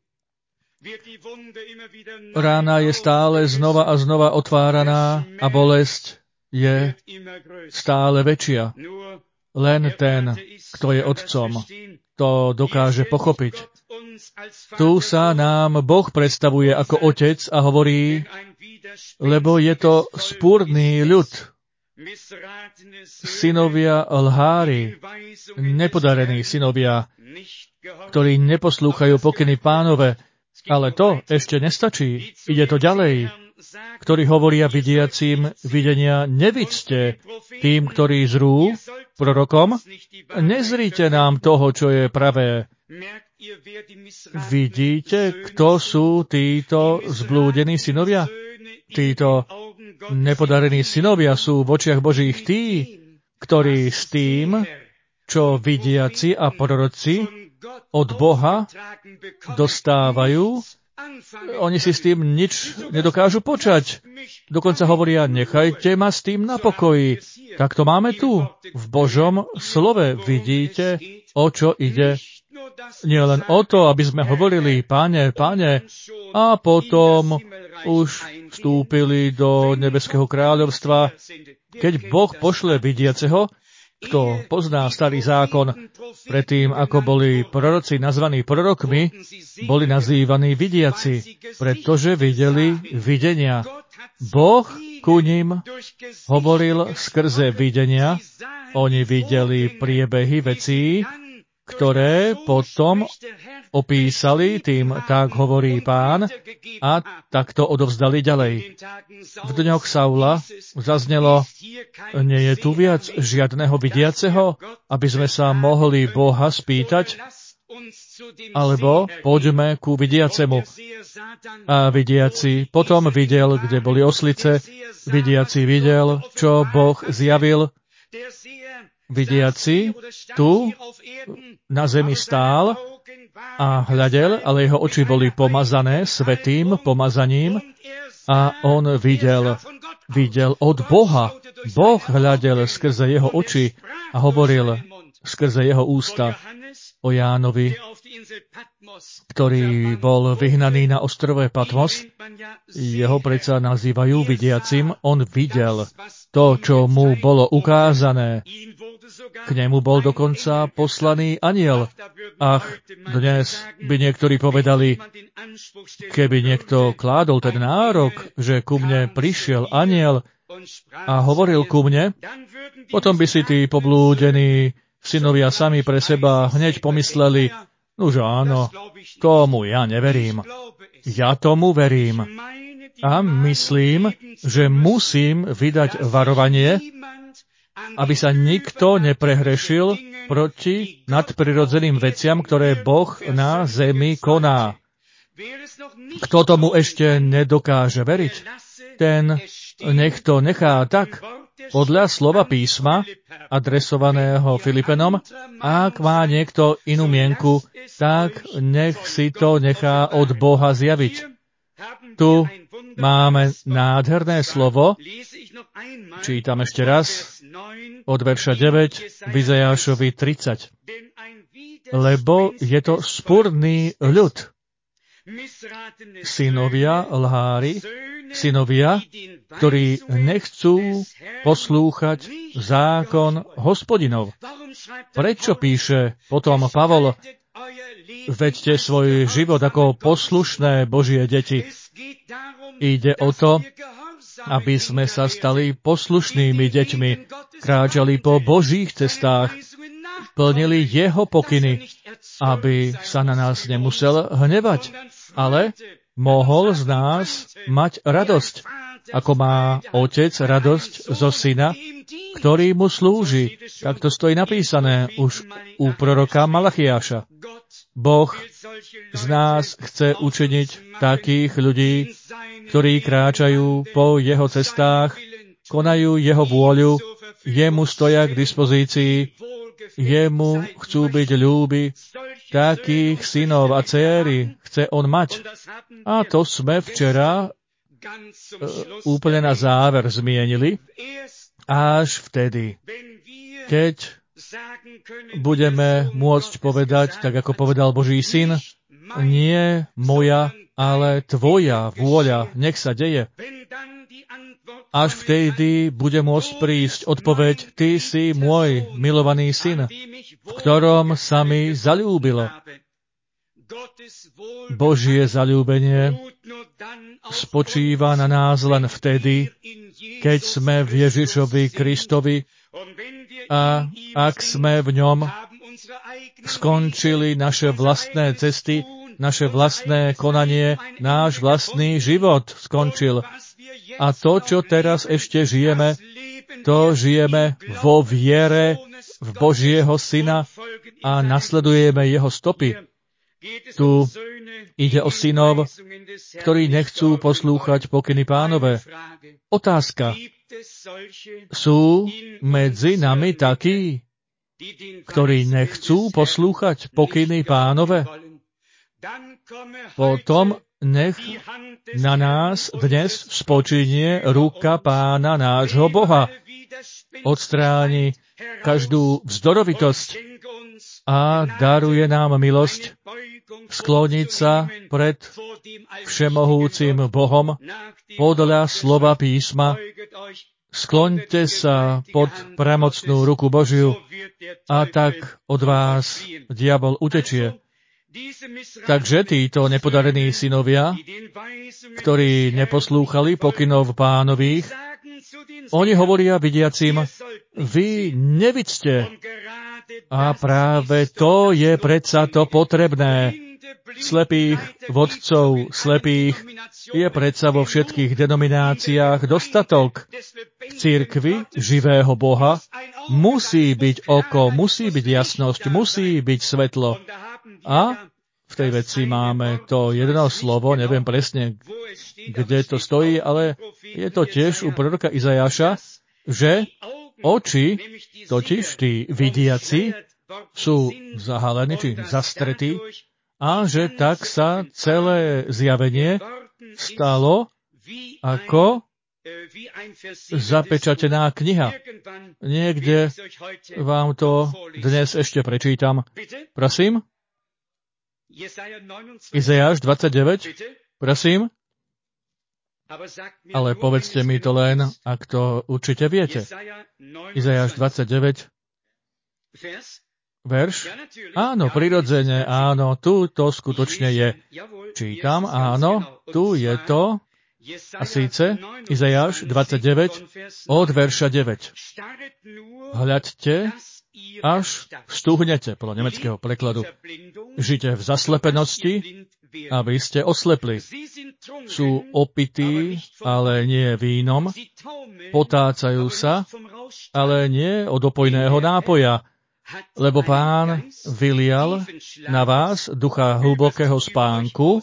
Rána je stále znova a znova otváraná a bolesť je stále väčšia. Len ten, kto je otcom, to dokáže pochopiť. Tu sa nám Boh predstavuje ako otec a hovorí, lebo je to spúrny ľud, synovia Lhári, nepodarení synovia, ktorí neposlúchajú pokyny Pánove. Ale to ešte nestačí. Ide to ďalej. Ktorí hovoria vidiacim videnia, nevidzte tým, ktorí zrú prorokom, nezrite nám toho, čo je pravé. Vidíte, kto sú títo zblúdení synovia? Títo nepodarení synovia sú v očiach Božích tí, ktorí s tým, čo vidiaci a proroci od Boha dostávajú, oni si s tým nič nedokážu počať. Dokonca hovoria, nechajte ma s tým na pokoji. Tak to máme tu. V Božom slove vidíte, o čo ide. Nie len o to, aby sme hovorili, Pane, Pane, a potom už vstúpili do nebeského kráľovstva. Keď Boh pošle vidiaceho, kto pozná starý zákon, predtým ako boli proroci nazvaní prorokmi, boli nazývaní vidiaci, pretože videli videnia. Boh ku nim hovoril skrze videnia, oni videli priebehy vecí, ktoré potom opísali tým, tak hovorí Pán, a takto odovzdali ďalej. V dňoch Saula zaznelo, nie je tu viac žiadneho vidiaceho, aby sme sa mohli Boha spýtať, alebo poďme ku vidiacemu. A vidiaci potom videl, kde boli oslice, vidiaci videl, čo Boh zjavil. Vidiaci tu na zemi stál a hľadel, ale jeho oči boli pomazané svätým pomazaním a on videl od Boha. Boh hľadel skrze jeho oči a hovoril skrze jeho ústa o Jánovi, ktorý bol vyhnaný na ostrove Patmos. Jeho predsa nazývajú vidiacim. On videl to, čo mu bolo ukázané. K nemu bol dokonca poslaný anjel. Ach, dnes by niektorí povedali, keby niekto kládol ten nárok, že ku mne prišiel anjel a hovoril ku mne, potom by si tí poblúdení synovia sami pre seba hneď pomysleli, nože áno, tomu ja neverím. Ja tomu verím. A myslím, že musím vydať varovanie, aby sa nikto neprehrešil proti nadprirodzeným veciam, ktoré Boh na zemi koná. Kto tomu ešte nedokáže veriť, ten nech to nechá tak, podľa slova písma, adresovaného Filipenom, ak má niekto inú mienku, tak nech si to nechá od Boha zjaviť. Tu máme nádherné slovo, čítam ešte raz, od verša 9 v Izajášovi 30. Lebo je to spurný ľud. Synovia lhári, synovia, ktorí nechcú poslúchať zákon Hospodinov. Prečo píše potom Pavol, vedte svoj život ako poslušné Božie deti? Ide o to, aby sme sa stali poslušnými deťmi, kráčali po Božích cestách, plnili jeho pokyny, aby sa na nás nemusel hnevať, ale mohol z nás mať radosť, ako má otec radosť zo syna, ktorý mu slúži. Tak to stojí napísané už u proroka Malachiáša. Boh z nás chce učiniť takých ľudí, ktorí kráčajú po jeho cestách, konajú jeho vôľu, jemu stoja k dispozícii, jemu chcú byť ľúbi, takých synov a céry chce on mať. A to sme včera úplne na záver zmienili, až vtedy, keď budeme môcť povedať, tak ako povedal Boží syn, nie moja, ale tvoja vôľa, nech sa deje. Až vtedy bude môcť prísť odpoveď, ty si môj milovaný syn, v ktorom sa mi zaľúbilo. Božie zaľúbenie spočíva na nás len vtedy, keď sme v Ježišovi Kristovi a ak sme v ňom skončili naše vlastné cesty, naše vlastné konanie, náš vlastný život skončil. A to, čo teraz ešte žijeme, to žijeme vo viere v Božieho Syna a nasledujeme jeho stopy. Tu ide o synov, ktorí nechcú poslúchať pokyny Pánove. Otázka. Sú medzi nami takí, ktorí nechcú poslúchať pokyny Pánove? Potom nech na nás dnes spočinie ruka Pána nášho Boha. Odstráni každú vzdorovitosť a daruje nám milosť skloniť sa pred všemohúcim Bohom podľa slova písma. Skloňte sa pod premocnú ruku Božiu a tak od vás diabol utečie. Takže títo nepodarení synovia, ktorí neposlúchali pokynov Pánových, oni hovoria vidiacim, vy nevidzte. A práve to je predsa to potrebné. Slepých vodcov, slepých je predsa vo všetkých denomináciách dostatok. V cirkvi živého Boha musí byť oko, musí byť jasnosť, musí byť svetlo. A v tej veci máme to jedno slovo, neviem presne, kde to stojí, ale je to tiež u proroka Izajáša, že oči, totiž tí vidiaci, sú zahalení, či zastretí, a že tak sa celé zjavenie stalo ako zapečatená kniha. Niekde vám to dnes ešte prečítam. Prosím? Izajáš 29? Prosím? Ale povedzte mi to len, ak to určite viete. Izajáš 29, verš? Áno, prirodzene, áno, tu to skutočne je. Čítam, áno, tu je to. A síce Izajáš 29 od verša 9. Hľaďte, až stuhnete, podľa nemeckého prekladu. Žite v zaslepenosti, aby ste oslepli. Sú opití, ale nie vínom. Potácajú sa, ale nie od opojného nápoja. lebo Pán vylial na vás ducha hlbokého spánku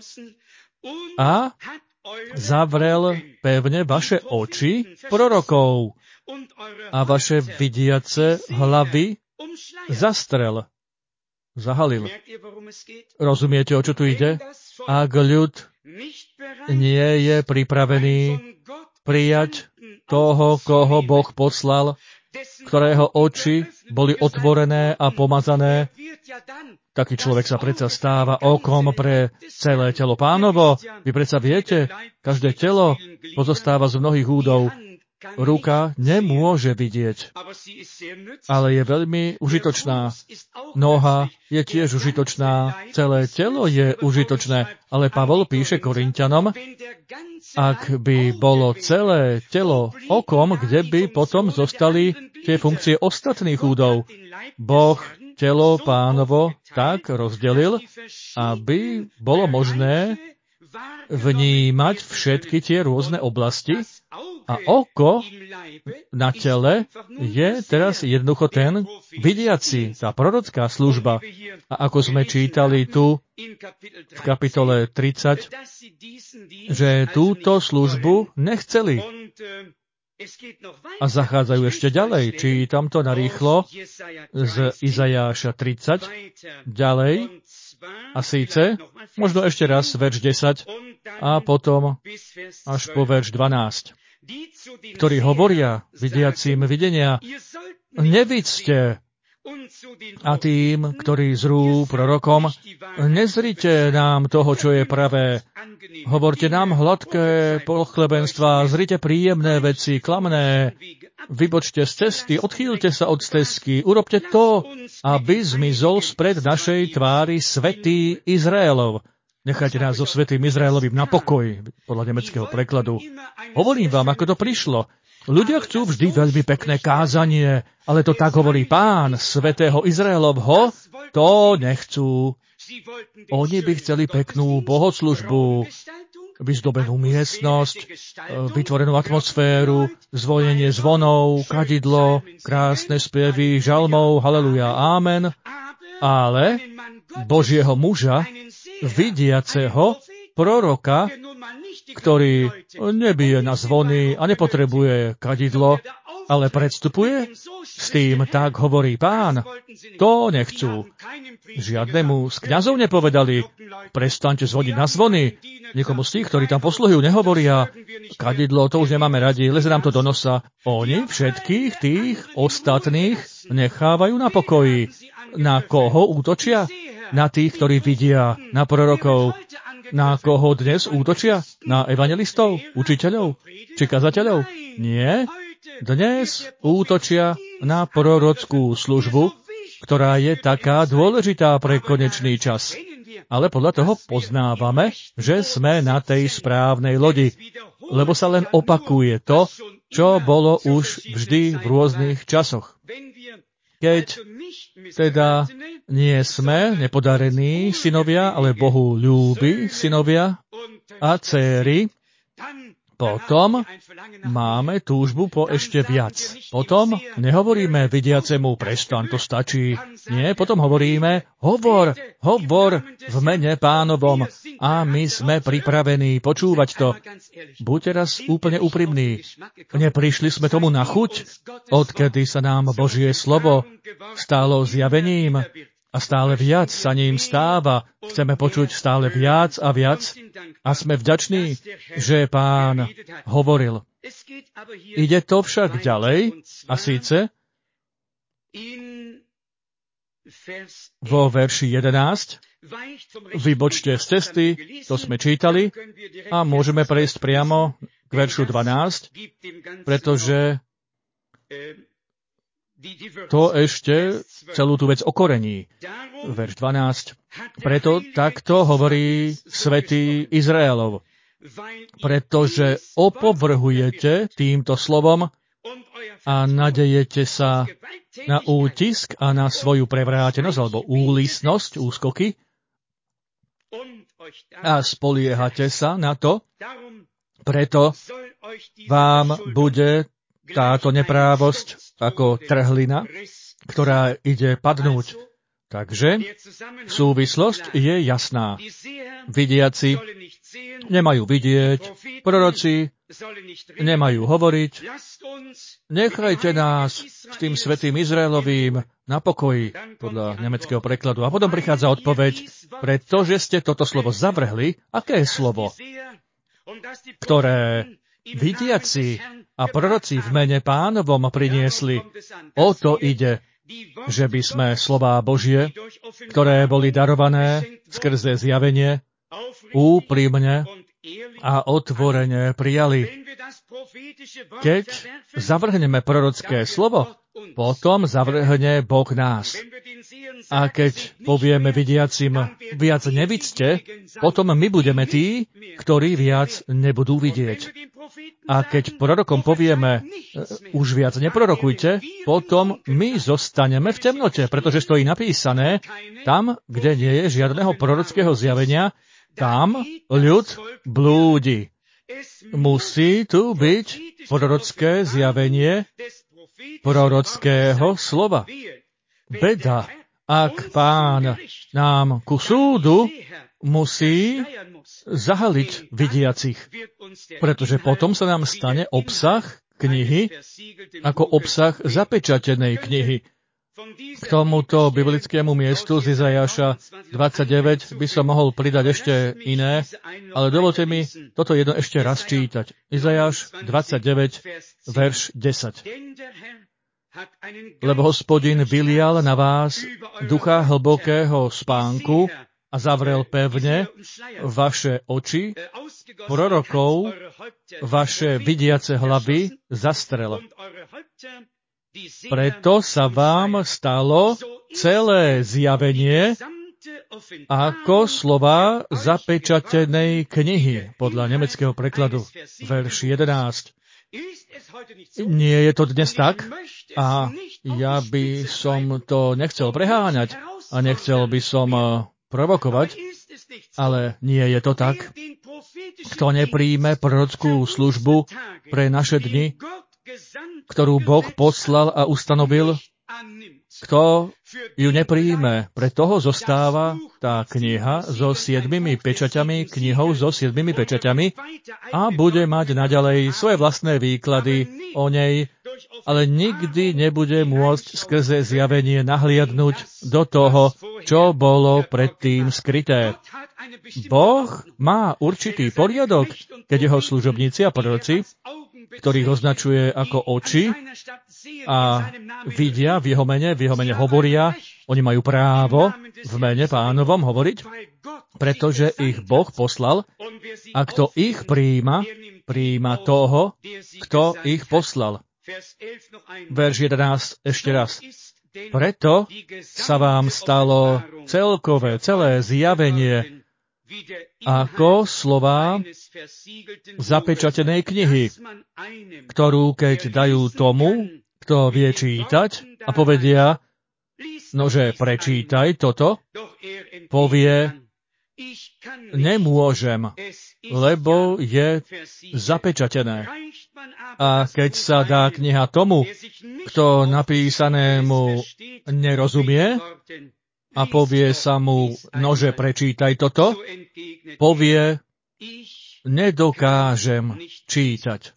a zavrel pevne vaše oči prorokov a vaše vidiace hlavy zastrel, zahalil. Rozumiete, o čo tu ide? Ak ľud nie je pripravený prijať toho, koho Boh poslal, ktorého oči boli otvorené a pomazané, taký človek sa predsa stáva okom pre celé telo Pánovo. Vy predsa viete, každé telo pozostáva z mnohých údov. Ruka nemôže vidieť, ale je veľmi užitočná. Noha je tiež užitočná, celé telo je užitočné, ale Pavol píše Korinťanom, ak by bolo celé telo okom, kde by potom zostali tie funkcie ostatných údov. Boh telo Pánovo tak rozdelil, aby bolo možné vnímať všetky tie rôzne oblasti a oko na tele je teraz jednoducho ten vidiaci, tá prorocká služba. A ako sme čítali tu v kapitole 30, že túto službu nechceli. A zachádzajú ešte ďalej. Čítam to narýchlo z Izajáša 30 ďalej. A síce, možno ešte raz verš 10 a potom až po verš 12. Ktorí hovoria vidiacim videnia, nevidzte. A tým, ktorí zrú prorokom, nezrite nám toho, čo je pravé. Hovorte nám hladké pochlebenstva, zrite príjemné veci, klamné. Vybočte z cesty, odchýlte sa od stezky, urobte to, aby zmizol spred našej tvári svätý Izraelov. Nechajte nás so svätým Izraelovým na pokoj, podľa nemeckého prekladu. Hovorím vám, ako to prišlo. Ľudia chcú vždy veľmi pekné kázanie, ale to tak hovorí Pán, svätého Izraelovho, to nechcú. Oni by chceli peknú bohoslužbu, vyzdobenú miestnosť, vytvorenú atmosféru, zvonenie zvonov, kadidlo, krásne spevy, žalmov, haleluja, ámen, ale Božieho muža, vidiaceho proroka, ktorý nebije na zvony a nepotrebuje kadidlo, ale predstupuje s tým, tak hovorí Pán. To nechcú. Žiadnemu z kňazov nepovedali, prestaňte zvoniť na zvony. Niekomu z tých, ktorí tam posluhujú, nehovoria, kadidlo, to už nemáme radi, leze nám to do nosa. Oni všetkých tých ostatných nechávajú na pokoji. Na koho útočia? Na tých, ktorí vidia, na prorokov. Na koho dnes útočia? Na evangelistov, učiteľov či kazateľov? Nie. Dnes útočia na prorockú službu, ktorá je taká dôležitá pre konečný čas. Ale podľa toho poznávame, že sme na tej správnej lodi, lebo sa len opakuje to, čo bolo už vždy v rôznych časoch. Keď teda nie sme nepodarení synovia, ale Bohu ľúbi synovia a dcéry, potom máme túžbu po ešte viac. Potom nehovoríme vidiacemu, prestaň, to stačí. Nie, potom hovoríme, hovor v mene Pánovom a my sme pripravení počúvať to. Buďte raz úplne úprimní. Neprišli sme tomu na chuť, odkedy sa nám Božie slovo stalo zjavením a stále viac sa ním stáva. Chceme počuť stále viac a viac a sme vďační, že Pán hovoril. Ide to však ďalej a síce vo verši 11 vybočte z cesty, to sme čítali a môžeme prejsť priamo k veršu 12, pretože to ešte celú tú vec okorení. Verš 12. Preto takto hovorí svätý Izraelov. Pretože opovrhujete týmto slovom a nadejete sa na útisk a na svoju prevrátenosť alebo úlisnosť, úskoky a spoliehate sa na to, preto vám bude táto neprávosť ako trhlina ktorá ide padnúť. Takže súvislosť je jasná. Vidiaci nemajú vidieť, proroci nemajú hovoriť. Nechajte nás s tým svätým Izraelovým na pokoji, podľa nemeckého prekladu. A potom prichádza odpoveď, pretože ste toto slovo zavrhli. Aké je slovo? Ktoré vidiaci a proroci v mene Pánovom priniesli. O to ide, že by sme slová Božie, ktoré boli darované skrze zjavenie, úprimne a otvorene prijali. Keď zavrhneme prorocké slovo, potom zavrhne Boh nás. A keď povieme vidiacim, viac nevidzte, potom my budeme tí, ktorí viac nebudú vidieť. A keď prorokom povieme, už viac neprorokujte, potom my zostaneme v temnote, pretože stojí napísané, tam, kde nie je žiadneho prorockého zjavenia, tam ľud blúdi. Musí tu byť prorocké zjavenie prorockého slova. Beda, ak Pán nám ku súdu musí zahaliť vidiacich, pretože potom sa nám stane obsah knihy ako obsah zapečatenej knihy. K tomuto biblickému miestu z Izajaša 29 by som mohol pridať ešte iné, ale dovolte mi toto jedno ešte raz čítať. Izajaš 29, verš 10. Lebo Hospodin vylial na vás ducha hlbokého spánku a zavrel pevne vaše oči, prorokov, vaše vidiace hlavy zastrel. Preto sa vám stalo celé zjavenie ako slova zapečatenej knihy, podľa nemeckého prekladu, verš 11. Nie je to dnes tak? A ja by som to nechcel preháňať a nechcel by som provokovať, ale nie je to tak. Kto nepríjme prorockú službu pre naše dni, ktorú Boh poslal a ustanovil, kto ju nepríjme, pre toho zostáva tá kniha so 7 pečaťami, knihou so 7 pečaťami a bude mať naďalej svoje vlastné výklady o nej, ale nikdy nebude môcť skrze zjavenie nahliadnúť do toho, čo bolo predtým skryté. Boh má určitý poriadok, keď jeho služobníci a proroci, ktorých označuje ako oči a vidia v jeho mene hovoria, oni majú právo v mene Pánovom hovoriť, pretože ich Boh poslal a kto ich prijíma toho, kto ich poslal. Verš 11 ešte raz. Preto sa vám stalo celé zjavenie ako slová zapečatenej knihy, ktorú keď dajú tomu, kto vie čítať a povedia, nože prečítaj toto, povie, nemôžem, lebo je zapečatené. A keď sa dá kniha tomu, kto napísanému nerozumie, a povie sa mu, nože prečítaj toto, povie, nedokážem čítať.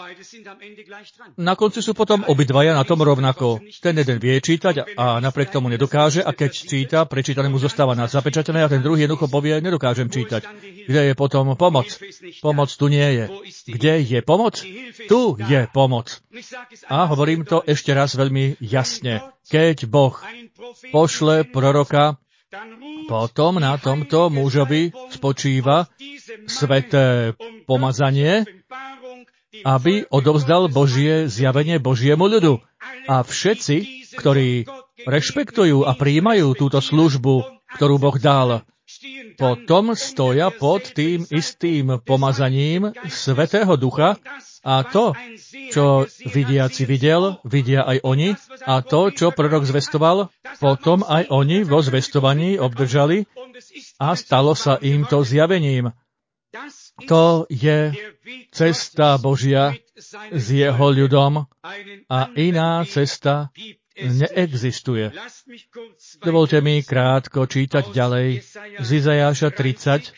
Na konci sú potom obidvaja na tom rovnako. Ten jeden vie čítať a napriek tomu nedokáže a keď číta, prečítané mu zostáva na zapečatené a ten druhý jednoducho povie, nedokážem čítať. Kde je potom pomoc? Pomoc tu nie je. Kde je pomoc? Tu je pomoc. A hovorím to ešte raz veľmi jasne. Keď Boh pošle proroka, potom na tomto mužovi spočíva sveté pomazanie, aby odovzdal Božie zjavenie Božiemu ľudu. A všetci, ktorí rešpektujú a prijímajú túto službu, ktorú Boh dal, potom stoja pod tým istým pomazaním Svätého Ducha a to, čo vidiaci videl, vidia aj oni a to, čo prorok zvestoval, potom aj oni vo zvestovaní obdržali a stalo sa im to zjavením. To je cesta Božia s jeho ľudom a iná cesta neexistuje. Dovolte mi krátko čítať ďalej z Izajáša 30,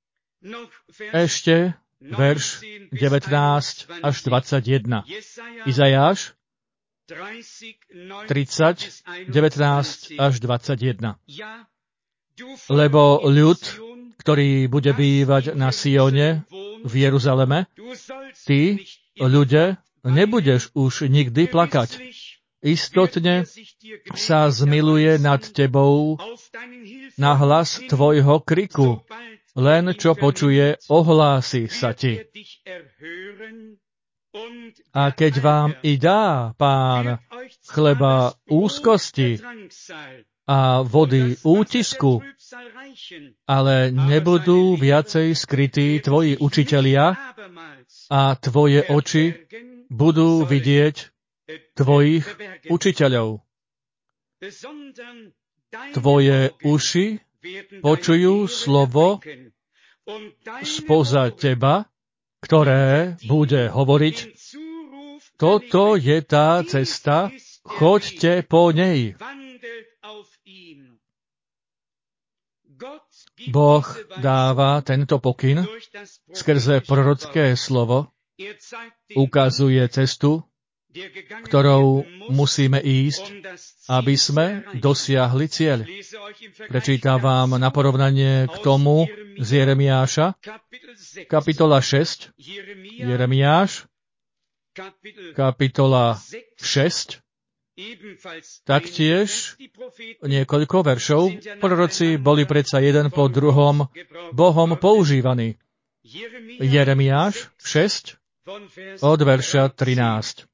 ešte verš 19 až 21. Izajáš 30, 19 až 21. Lebo ľud, ktorý bude bývať na Sione v Jeruzaleme, ty, ľude, nebudeš už nikdy plakať. Istotne sa zmiluje nad tebou na hlas tvojho kriku. Len čo počuje, ohlási sa ti. A keď vám i dá Pán chleba úzkosti a vody útisku, ale nebudú viacej skrytí tvoji učitelia a tvoje oči budú vidieť tvojich učiteľov. Tvoje uši počujú slovo spoza teba, ktoré bude hovoriť, toto je tá cesta, choďte po nej. Boh dáva tento pokyn skrze prorocké slovo, ukazuje cestu, ktorou musíme ísť, aby sme dosiahli cieľ. Prečítam vám na porovnanie k tomu z Jeremiáša, kapitola 6, Jeremiáš, kapitola 6, taktiež niekoľko veršov. Proroci boli predsa jeden po druhom Bohom používaní. Jeremiáš 6, od verša 13.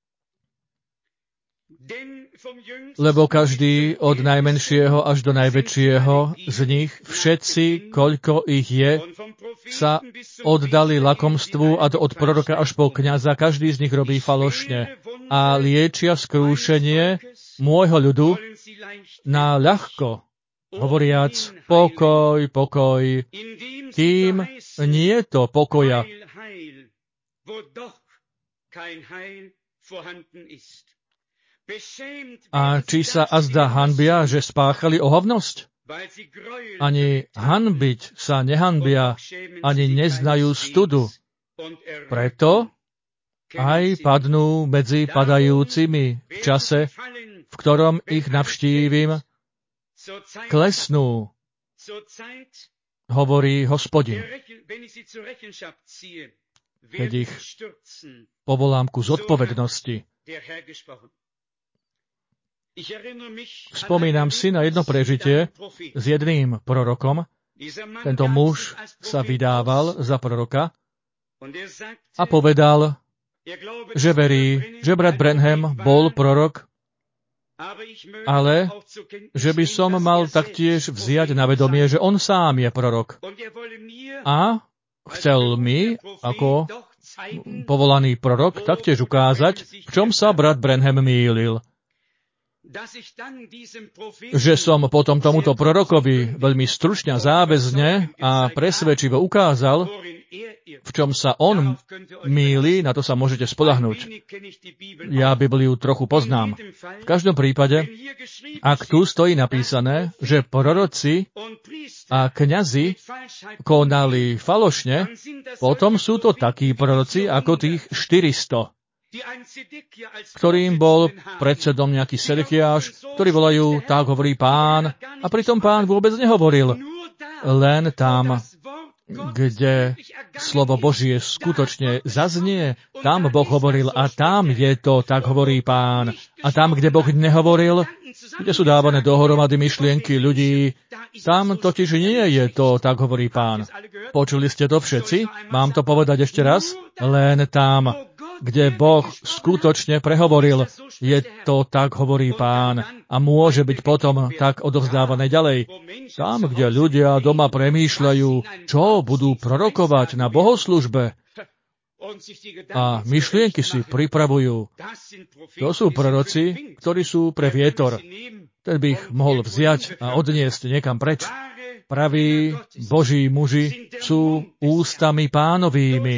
Lebo každý od najmenšieho až do najväčšieho z nich, všetci, koľko ich je, sa oddali lakomstvu a od proroka až po kňaza, každý z nich robí falošne a liečia skrúšenie môjho ľudu na ľahko, hovoriac pokoj, pokoj, kým nie je to pokoja. A či sa azda hanbia, že spáchali ohavnosť? Ani hanbiť sa nehanbia, ani neznajú studu. Preto aj padnú medzi padajúcimi v čase, v ktorom ich navštívim, klesnú, hovorí Hospodin. Keď ich povolám ku zodpovednosti. Spomínam si na jedno prežitie s jedným prorokom. Tento muž sa vydával za proroka a povedal, že verí, že brat Branham bol prorok, ale že by som mal taktiež vziať na vedomie, že on sám je prorok. A chcel mi, ako povolaný prorok, taktiež ukázať, v čom sa brat Branham mýlil. Že som potom tomuto prorokovi veľmi stručne, záväzne a presvedčivo ukázal, v čom sa on mýli, na to sa môžete spoľahnúť. Ja Bibliu trochu poznám. V každom prípade, ak tu stojí napísané, že proroci a kňazi konali falošne, potom sú to takí proroci ako tých 400. Ktorým bol predsedom nejaký Sedekiáš, ktorí volajú, tak hovorí Pán, a pritom Pán vôbec nehovoril. Len tam, kde slovo Božie skutočne zaznie, tam Boh hovoril a tam je to, tak hovorí Pán. A tam, kde Boh nehovoril, kde sú dávané dohromady myšlienky ľudí, tam totiž nie je to, tak hovorí Pán. Počuli ste to všetci? Mám to povedať ešte raz? Len tam, kde Boh skutočne prehovoril, je to, tak hovorí Pán, a môže byť potom tak odovzdávané ďalej. Tam, kde ľudia doma premýšľajú, čo budú prorokovať na bohoslužbe a myšlienky si pripravujú, to sú proroci, ktorí sú pre vietor. Ten by ich mohol vziať a odniesť niekam preč. Praví Boží muži sú ústami Pánovými,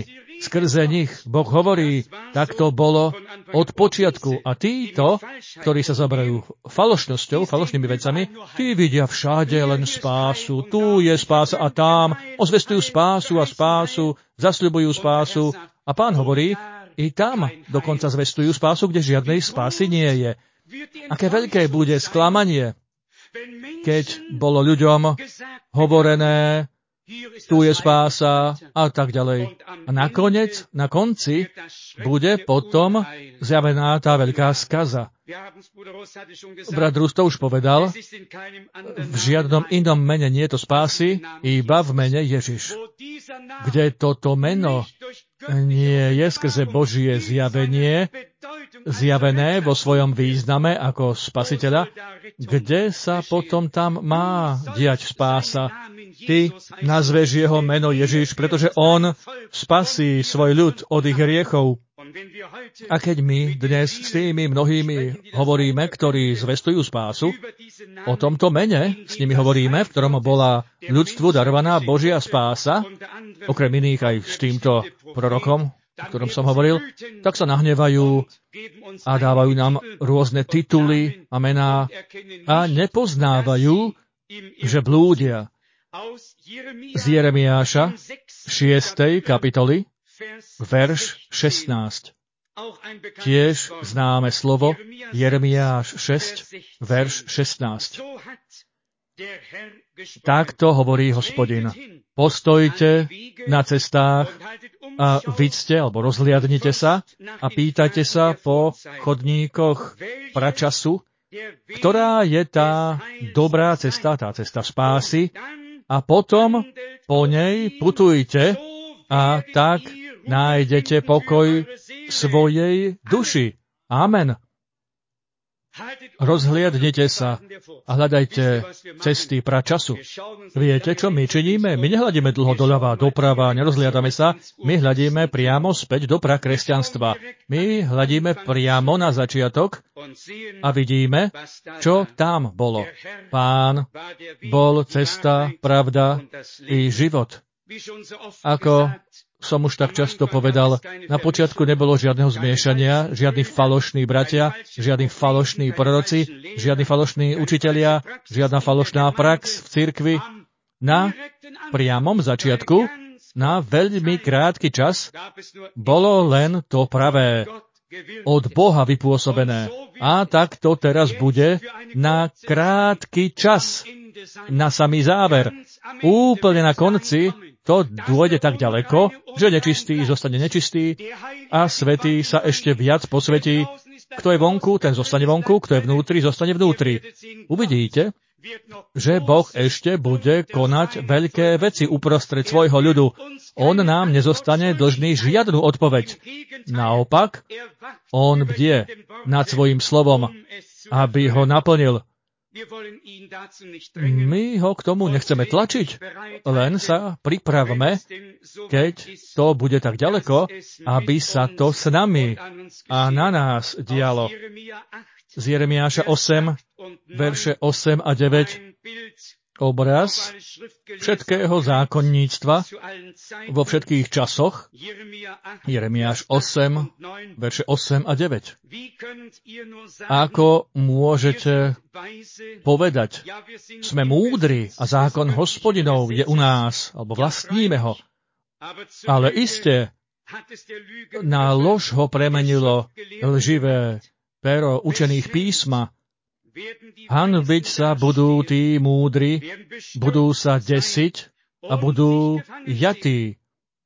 skrze nich Boh hovorí, tak to bolo od počiatku. A títo, ktorí sa zaberajú falošnosťou, falošnými vecami, tí vidia všade len spásu. Tu je spása a tam. Ozvestujú spásu a spásu, zasľubujú spásu. A Pán hovorí, i tam dokonca zvestujú spásu, kde žiadnej spásy nie je. Aké veľké bude sklamanie, keď bolo ľuďom hovorené, tu je spása a tak ďalej. A nakoniec, na konci, bude potom zjavená tá veľká skaza. Brat Rusto už povedal, v žiadnom inom mene nie je to spásy, iba v mene Ježiš. Kde toto meno nie je skrze Božie zjavenie, zjavené vo svojom význame ako spasiteľa, kde sa potom tam má diať spása. Ty nazveš jeho meno Ježiš, pretože on spasí svoj ľud od ich hriechov. A keď my dnes s tými mnohými hovoríme, ktorí zvestujú spásu, o tomto mene s nimi hovoríme, v ktorom bola ľudstvu darovaná Božia spása, okrem iných aj s týmto prorokom, o ktorom som hovoril, tak sa nahnevajú a dávajú nám rôzne tituly a mená a nepoznávajú, že blúdia. Z Jeremiáša 6. kapitoly, verš 16. Tiež známe slovo Jeremiáš 6, verš 16. Takto hovorí Hospodin. Postojte na cestách a vidzte, alebo rozhliadnite sa a pýtajte sa po chodníkoch pračasu, ktorá je tá dobrá cesta, tá cesta spásy, a potom po nej putujte a tak nájdete pokoj svojej duši. Amen. Rozhliadnite sa a hľadajte cesty pračasu. Viete, čo my činíme? My nehľadíme dlho doľava, doprava, nerozhliadame sa, my hľadíme priamo späť do prakresťanstva. My hľadíme priamo na začiatok a vidíme, čo tam bolo. Pán bol cesta, pravda i život. Ako som už tak často povedal, na počiatku nebolo žiadneho zmiešania, žiadni falošní bratia, žiadni falošní proroci, žiadni falošní učitelia, žiadna falošná prax v cirkvi. Na priamom začiatku, na veľmi krátky čas, bolo len to pravé, od Boha vypôsobené. A tak to teraz bude na krátky čas, na samý záver. Úplne na konci to dôjde tak ďaleko, že nečistý zostane nečistý a svätý sa ešte viac posvetí. Kto je vonku, ten zostane vonku, kto je vnútri, zostane vnútri. Uvidíte, že Boh ešte bude konať veľké veci uprostred svojho ľudu. On nám nezostane dlžný žiadnu odpoveď. Naopak, on bdie nad svojím slovom, aby ho naplnil. My ho k tomu nechceme tlačiť, len sa pripravme, keď to bude tak ďaleko, aby sa to s nami a na nás dialo. Z Jeremiáša 8, verše 8 a 9, obraz všetkého zákonníctva vo všetkých časoch. Jeremiáš 8, verše 8 a 9. Ako môžete povedať, sme múdri a zákon Hospodinov je u nás, alebo vlastníme ho. Ale iste na lož ho premenilo lživé pero učených písma. Hanbiť sa budú tí múdri, budú sa desiť a budú jatí.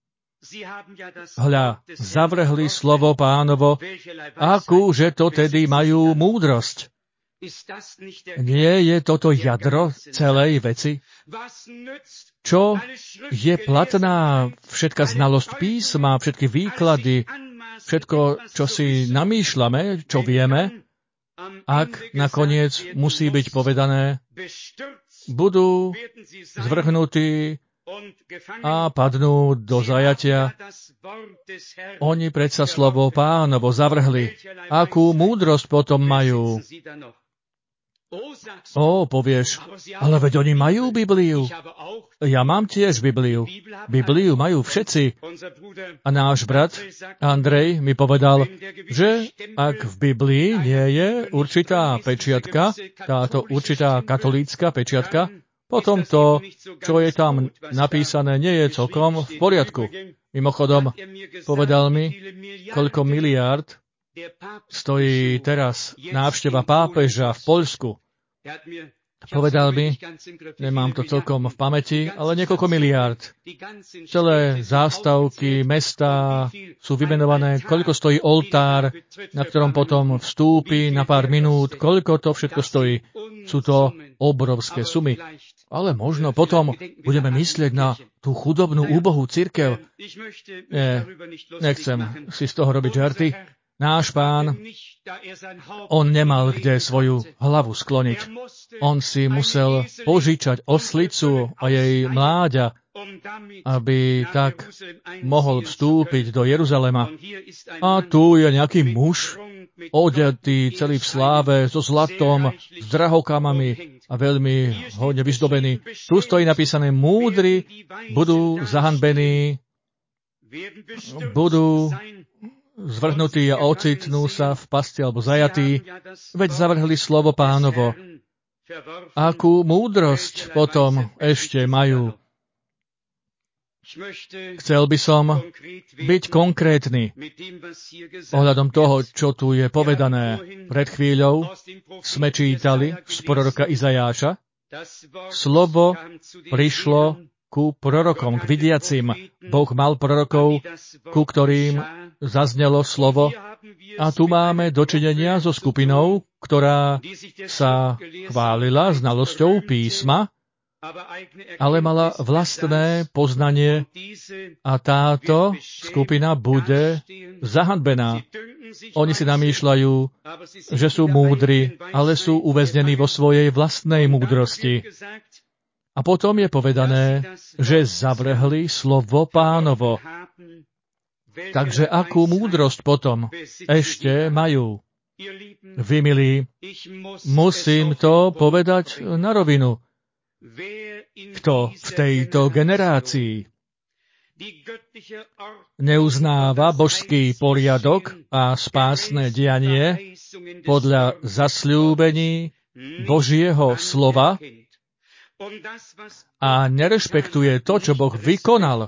Hľa, zavrhli slovo Pánovo, akúže to tedy majú múdrosť. Nie je toto jadro celej veci? Čo je platná všetka znalosť písma, všetky výklady, všetko, čo si namýšľame, čo vieme, ak nakoniec musí byť povedané, budú zvrhnutí a padnú do zajatia. Oni predsa slovo Pánovo zavrhli. Akú múdrosť potom majú? Povieš, ale veď oni majú Bibliu. Ja mám tiež Bibliu. Bibliu majú všetci. A náš brat Andrej mi povedal, že ak v Biblii nie je určitá pečiatka, táto určitá katolícka pečiatka, potom to, čo je tam napísané, nie je celkom v poriadku. Mimochodom, povedal mi, koľko miliárd stojí teraz návšteva pápeža v Poľsku. Povedal mi, nemám to celkom v pamäti, ale niekoľko miliárd. Celé zástavky, mestá sú vymenované, koľko stojí oltár, na ktorom potom vstúpi na pár minút, koľko to všetko stojí. Sú to obrovské sumy. Ale možno potom budeme myslieť na tú chudobnú, úbohú cirkev. Nie, nechcem si z toho robiť žarty. Náš Pán, on nemal kde svoju hlavu skloniť. On si musel požičať oslicu a jej mláďa, aby tak mohol vstúpiť do Jeruzalema. A tu je nejaký muž, odetý celý v sláve, so zlatom, s drahokamami a veľmi hodne vyzdobený. Tu stojí napísané, múdri budú zahanbení, budú zvrhnutí a ocitnú sa v pasti alebo zajatí, veď zavrhli slovo Pánovo. Akú múdrosť potom ešte majú? Chcel by som byť konkrétny ohľadom toho, čo tu je povedané. Pred chvíľou sme čítali z proroka Izajáša. Slovo prišlo ku prorokom, k vidiacim. Boh mal prorokov, ku ktorým zaznelo slovo. A tu máme dočinenia so skupinou, ktorá sa chválila znalosťou písma, ale mala vlastné poznanie a táto skupina bude zahanbená. Oni si namýšľajú, že sú múdri, ale sú uväznení vo svojej vlastnej múdrosti. A potom je povedané, že zavrhli slovo Pánovo. Takže akú múdrosť potom ešte majú? Vy, milí, musím to povedať na rovinu. Kto v tejto generácii neuznáva božský poriadok a spásne dianie podľa zasľúbení Božieho slova a nerešpektuje to, čo Boh vykonal,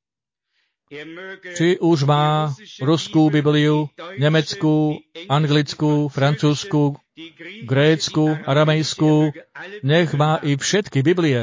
či už má ruskú Bibliu, nemeckú, anglickú, francúzsku, grécku, aramejskú, nech má i všetky Biblie,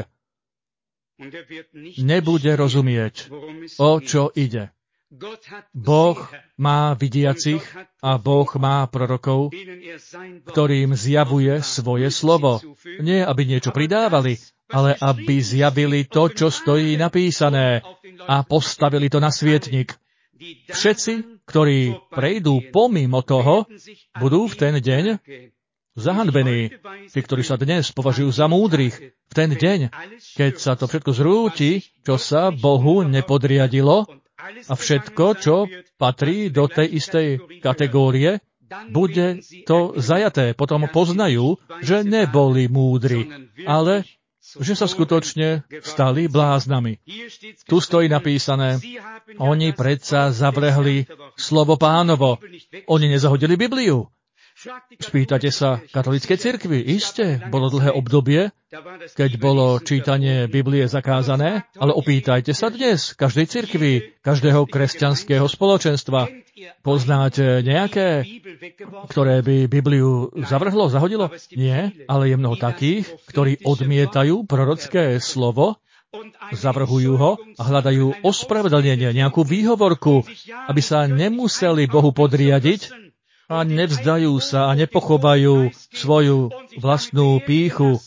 nebude rozumieť, o čo ide. Boh má vidiacich a Boh má prorokov, ktorým zjavuje svoje slovo. Nie, aby niečo pridávali, ale aby zjavili to, čo stojí napísané a postavili to na svietnik. Všetci, ktorí prejdú pomimo toho, budú v ten deň zahanbení. Tí, ktorí sa dnes považujú za múdrych, v ten deň, keď sa to všetko zrúti, čo sa Bohu nepodriadilo, a všetko, čo patrí do tej istej kategórie, bude to zajaté. Potom poznajú, že neboli múdri, ale že sa skutočne stali bláznami. Tu stojí napísané, oni predsa zavrhli slovo Pánovo. Oni nezahodili Bibliu. Spýtate sa katolíckej cirkvi. Isté, bolo dlhé obdobie, keď bolo čítanie Biblie zakázané, ale opýtajte sa dnes každej cirkvi, každého kresťanského spoločenstva. Poznáte nejaké, ktoré by Bibliu zavrhlo, zahodilo? Nie, ale je mnoho takých, ktorí odmietajú prorocké slovo, zavrhujú ho a hľadajú ospravedlnenie, nejakú výhovorku, aby sa nemuseli Bohu podriadiť, a nevzdajú sa a nepochovajú svoju vlastnú pýchu.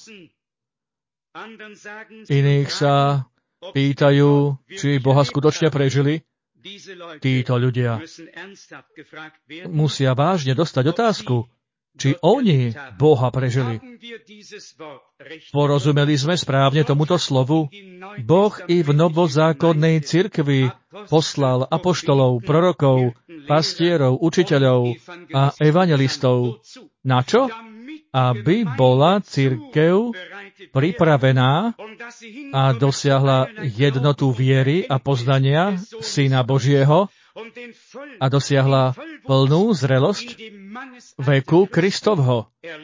Iných sa pýtajú, či Boha skutočne prežili. Títo ľudia musia vážne dostať otázku, či oni Boha prežili. Porozumeli sme správne tomuto slovu? Boh i v novozákonnej cirkvi poslal apoštolov, prorokov, pastierov, učiteľov a evangelistov. Na čo? aby bola cirkev pripravená a dosiahla jednotu viery a poznania Syna Božieho a dosiahla plnú zrelosť veku Kristovho.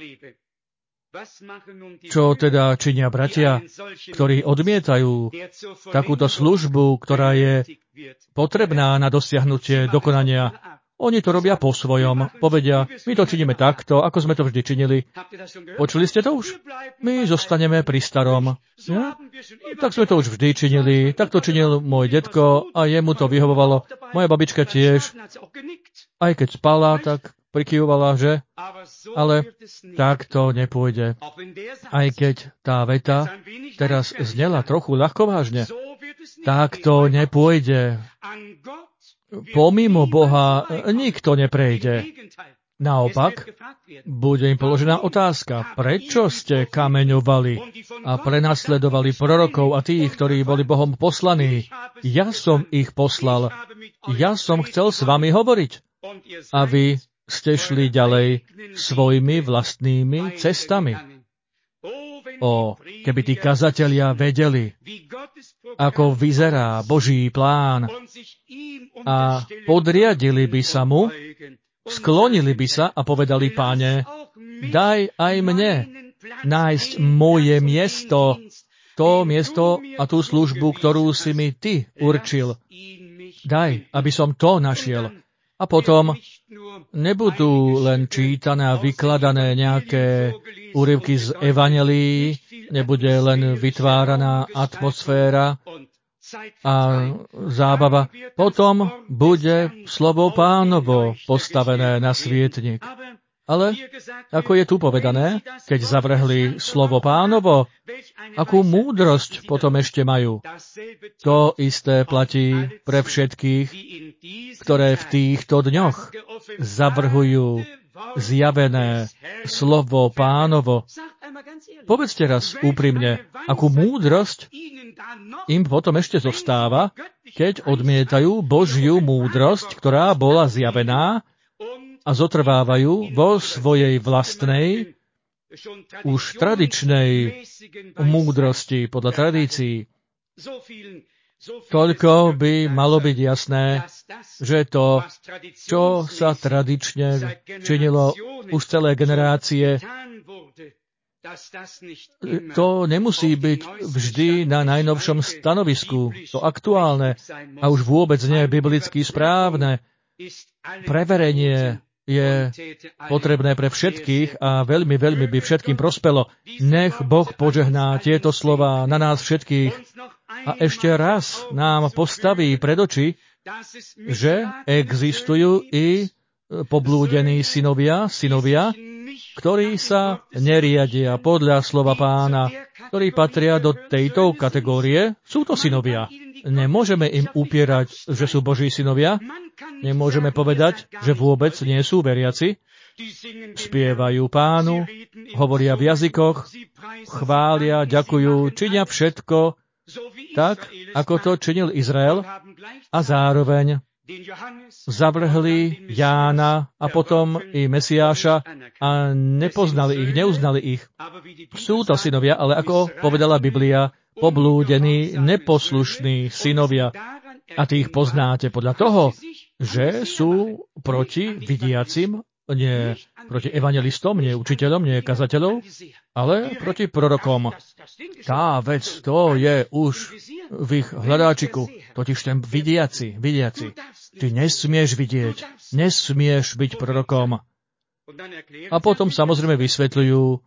Čo teda činia bratia, ktorí odmietajú takúto službu, ktorá je potrebná na dosiahnutie dokonania? Oni to robia po svojom. Povedia, my to činíme takto, ako sme to vždy činili. Počuli ste to už? My zostaneme pri starom. Ja? Tak sme to už vždy činili. Tak to činil môj detko a jemu to vyhovovalo. Moja babička tiež. Aj keď spala, tak prikyvovala, že? Ale tak to nepôjde. Aj keď tá veta teraz znela trochu ľahkovážne, tak to nepôjde. Pomimo Boha nikto neprejde. Naopak, bude im položená otázka, prečo ste kameňovali a prenasledovali prorokov a tých, ktorí boli Bohom poslaní. Ja som ich poslal. Ja som chcel s vami hovoriť. A vy ste šli ďalej svojimi vlastnými cestami. Keby tí kazatelia vedeli, ako vyzerá Boží plán a podriadili by sa mu, sklonili by sa a povedali, Páne, daj aj mne nájsť moje miesto, to miesto a tú službu, ktorú si mi Ty určil. Daj, aby som to našiel. A potom nebudú len čítané a vykladané nejaké úryvky z evanjelií, nebude len vytváraná atmosféra a zábava. Potom bude slovo Pánovo postavené na svietnik. Ale, ako je tu povedané, keď zavrhli slovo Pánovo, akú múdrosť potom ešte majú. To isté platí pre všetkých, ktoré v týchto dňoch zavrhujú zjavené slovo Pánovo. Povedzte raz úprimne, akú múdrosť im potom ešte zostáva, keď odmietajú Božiu múdrosť, ktorá bola zjavená a zotrvávajú vo svojej vlastnej, už tradičnej múdrosti podľa tradícií. Toľko by malo byť jasné, že to, čo sa tradične činilo už celé generácie, to nemusí byť vždy na najnovšom stanovisku, to aktuálne a už vôbec nie je biblicky správne. Preverenie je potrebné pre všetkých a veľmi, veľmi by všetkým prospelo. Nech Boh požehná tieto slová na nás všetkých a ešte raz nám postaví pred oči, že existujú i poblúdení synovia, ktorí sa neriadia podľa slova Pána, ktorí patria do tejto kategórie. Sú to synovia. Nemôžeme im upierať, že sú Boží synovia. Nemôžeme povedať, že vôbec nie sú veriaci. Spievajú Pánu, hovoria v jazykoch, chvália, ďakujú, činia všetko tak, ako to činil Izrael a zároveň zavrhli Jána a potom i Mesiáša a nepoznali ich, neuznali ich. Sú to synovia, ale ako povedala Biblia, poblúdení, neposlušní synovia. A tých poznáte podľa toho, že sú proti vidiacim, nie proti evanjelistom, nie učiteľom, nie kazateľom, ale proti prorokom. Tá vec, to je už v ich hľadáčiku, totiž ten vidiaci. Ty nesmieš vidieť, nesmieš byť prorokom. A potom samozrejme vysvetľujú,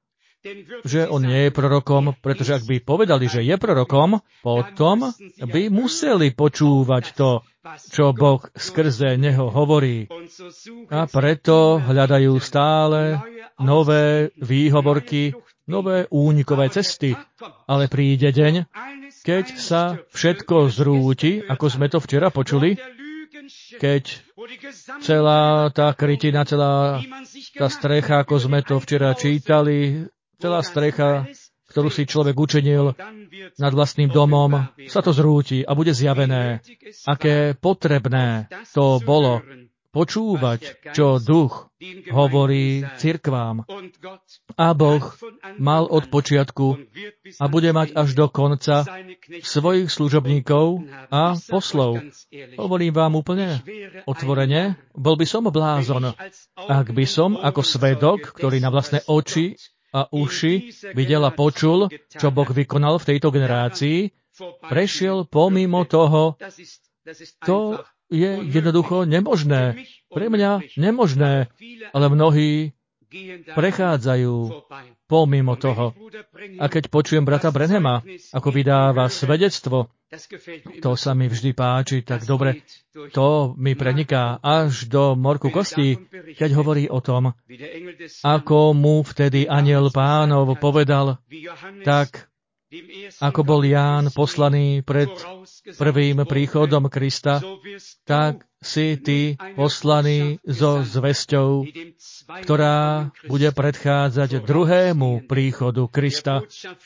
že on nie je prorokom, pretože ak by povedali, že je prorokom, potom by museli počúvať to, čo Boh skrze neho hovorí. A preto hľadajú stále nové výhovorky, nové únikové cesty. Ale príde deň, keď sa všetko zrúti, ako sme to včera počuli, keď celá tá krytina, celá tá strecha, ako sme to včera čítali, celá strecha, ktorú si človek učinil nad vlastným domom, sa to zrúti a bude zjavené, aké potrebné to bolo počúvať, čo duch hovorí cirkvám. A Boh mal od počiatku a bude mať až do konca svojich služobníkov a poslov. Hovorím vám úplne otvorene, bol by som blázon, ak by som ako svedok, ktorý na vlastné oči a uši videl a počul, čo Boh vykonal v tejto generácii, prešiel pomimo toho. To je jednoducho nemožné. Pre mňa nemožné, ale mnohí prechádzajú pomimo toho. A keď počujem brata Branhama, ako vydáva svedectvo, to sa mi vždy páči, tak dobre, to mi preniká až do morku kostí, keď hovorí o tom, ako mu vtedy anjel Pánov povedal, tak ako bol Ján poslaný pred prvým príchodom Krista, tak si ty poslaný so zvesťou, ktorá bude predchádzať druhému príchodu Krista.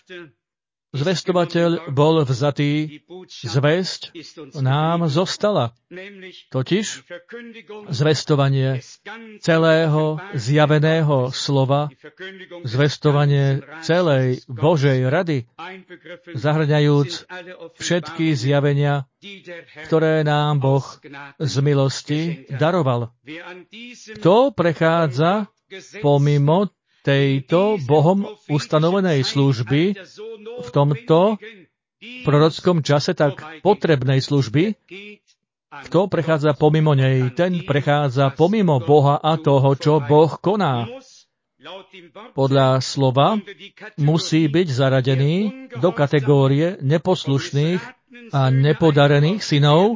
Zvestovateľ bol vzatý, zvesť nám zostala. Totiž zvestovanie celého zjaveného slova, zvestovanie celej Božej rady, zahŕňajúc všetky zjavenia, ktoré nám Boh z milosti daroval. Kto prechádza pomimo tejto Bohom ustanovenej služby v tomto prorockom čase tak potrebnej služby, kto prechádza pomimo nej, ten prechádza pomimo Boha a toho, čo Boh koná. Podľa slova musí byť zaradený do kategórie neposlušných a nepodarených synov,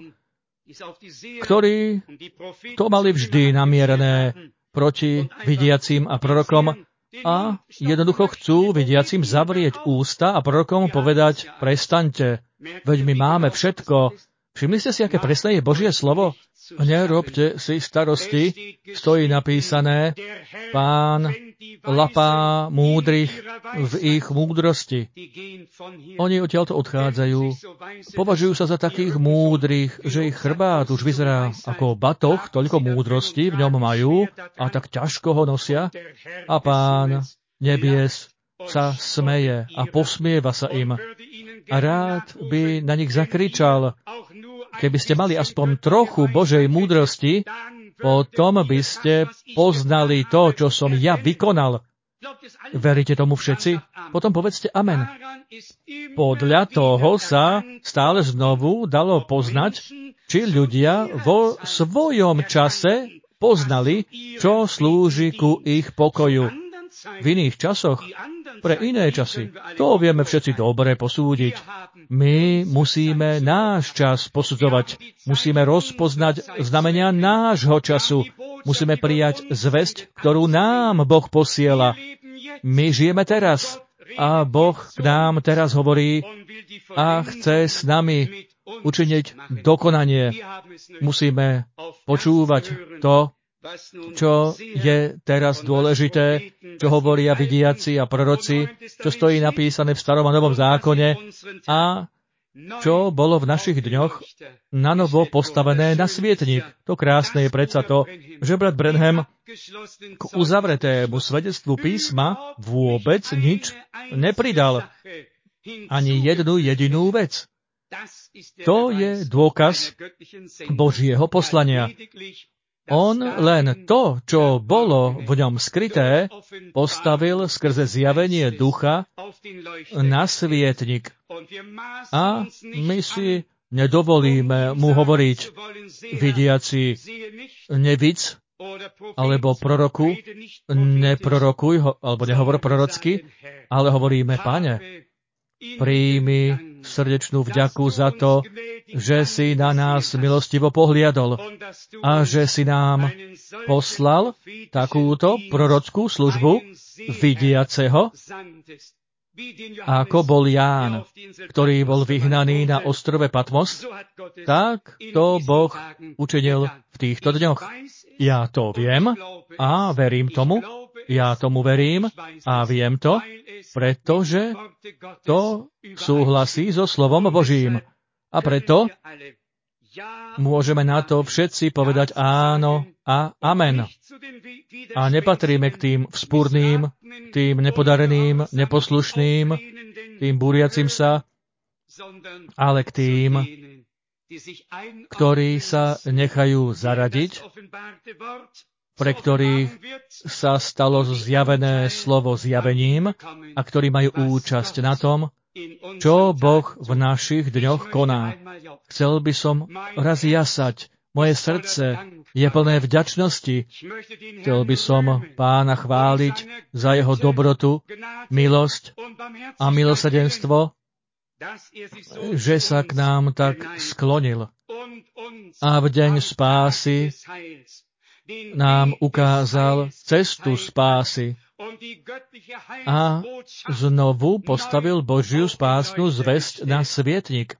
ktorí to mali vždy namierené proti vidiacim a prorokom, a jednoducho chcú vidiacim zavrieť ústa a prorokom povedať, prestaňte, veď my máme všetko. Všimli ste si, aké presné je Božie slovo? Nerobte si starosti, stojí napísané, Pán lapá múdrych v ich múdrosti. Oni odtiaľto odchádzajú, považujú sa za takých múdrych, že ich chrbát už vyzerá ako batoh, toľko múdrosti v ňom majú a tak ťažko ho nosia. A Pán nebies sa smeje a posmieva sa im. A rád by na nich zakričal, keby ste mali aspoň trochu Božej múdrosti, potom by ste poznali to, čo som ja vykonal. Veríte tomu všetci? Potom povedzte amen. Podľa toho sa stále znovu dalo poznať, či ľudia vo svojom čase poznali, čo slúži ku ich pokoju. V iných časoch, pre iné časy, to vieme všetci dobre posúdiť. My musíme náš čas posudzovať. Musíme rozpoznať znamenia nášho času. Musíme prijať zvesť, ktorú nám Boh posiela. My žijeme teraz a Boh k nám teraz hovorí a chce s nami učiniť dokonanie. Musíme počúvať to, čo je teraz dôležité, čo hovoria vidiaci a proroci, čo stojí napísané v Starom a Novom zákone a čo bolo v našich dňoch nanovo postavené na svietnik. To krásne je predsa to, že brat Branham k uzavretému svedectvu písma vôbec nič nepridal. Ani jednu jedinú vec. To je dôkaz Božieho poslania. On len to, čo bolo v ňom skryté, postavil skrze zjavenie ducha na svietnik. A my si nedovolíme mu hovoriť vidiaci nevidz, alebo proroku, neprorokuj, alebo nehovor prorocky, ale hovoríme, Pane, príjmi srdečnú vďaku za to, že si na nás milostivo pohliadol a že si nám poslal takúto prorockú službu vidiaceho, ako bol Ján, ktorý bol vyhnaný na ostrove Patmos, tak to Boh učinil v týchto dňoch. Ja to viem a verím tomu, ja tomu verím a viem to, pretože to súhlasí so slovom Božím. A preto môžeme na to všetci povedať áno a amen. A nepatríme k tým vzpúrnym, tým nepodareným, neposlušným, tým búriacim sa, ale k tým, ktorí sa nechajú zaradiť, pre ktorých sa stalo zjavené slovo zjavením a ktorí majú účasť na tom, čo Boh v našich dňoch koná. Chcel by som raz jasať. Moje srdce je plné vďačnosti. Chcel by som Pána chváliť za jeho dobrotu, milosť a milosrdenstvo, že sa k nám tak sklonil. A v deň spásy nám ukázal cestu spásy a znovu postavil Božiu spásnu zvesť na svietnik.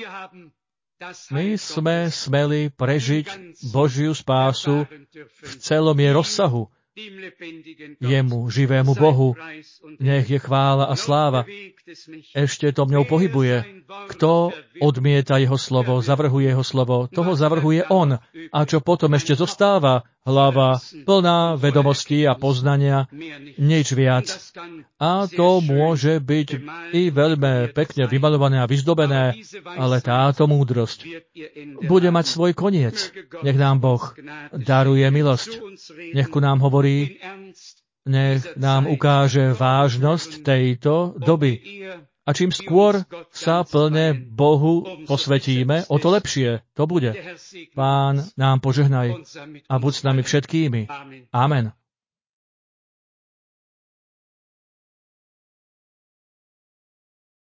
My sme smeli prežiť Božiu spásu v celom jej rozsahu. Jemu, živému Bohu, nech je chvála a sláva. Ešte to mňou pohybuje. Kto odmieta jeho slovo, zavrhuje jeho slovo, toho zavrhuje on. A čo potom ešte zostáva? Hlava plná vedomostí a poznania, nič viac. A to môže byť i veľmi pekne vymalované a vyzdobené, ale táto múdrosť bude mať svoj koniec. Nech nám Boh daruje milosť. Nech ku nám hovorí, nech nám ukáže vážnosť tejto doby. A čím skôr sa plne Bohu posvetíme, o to lepšie to bude. Pán nám požehnaj a buď s nami všetkými. Amen.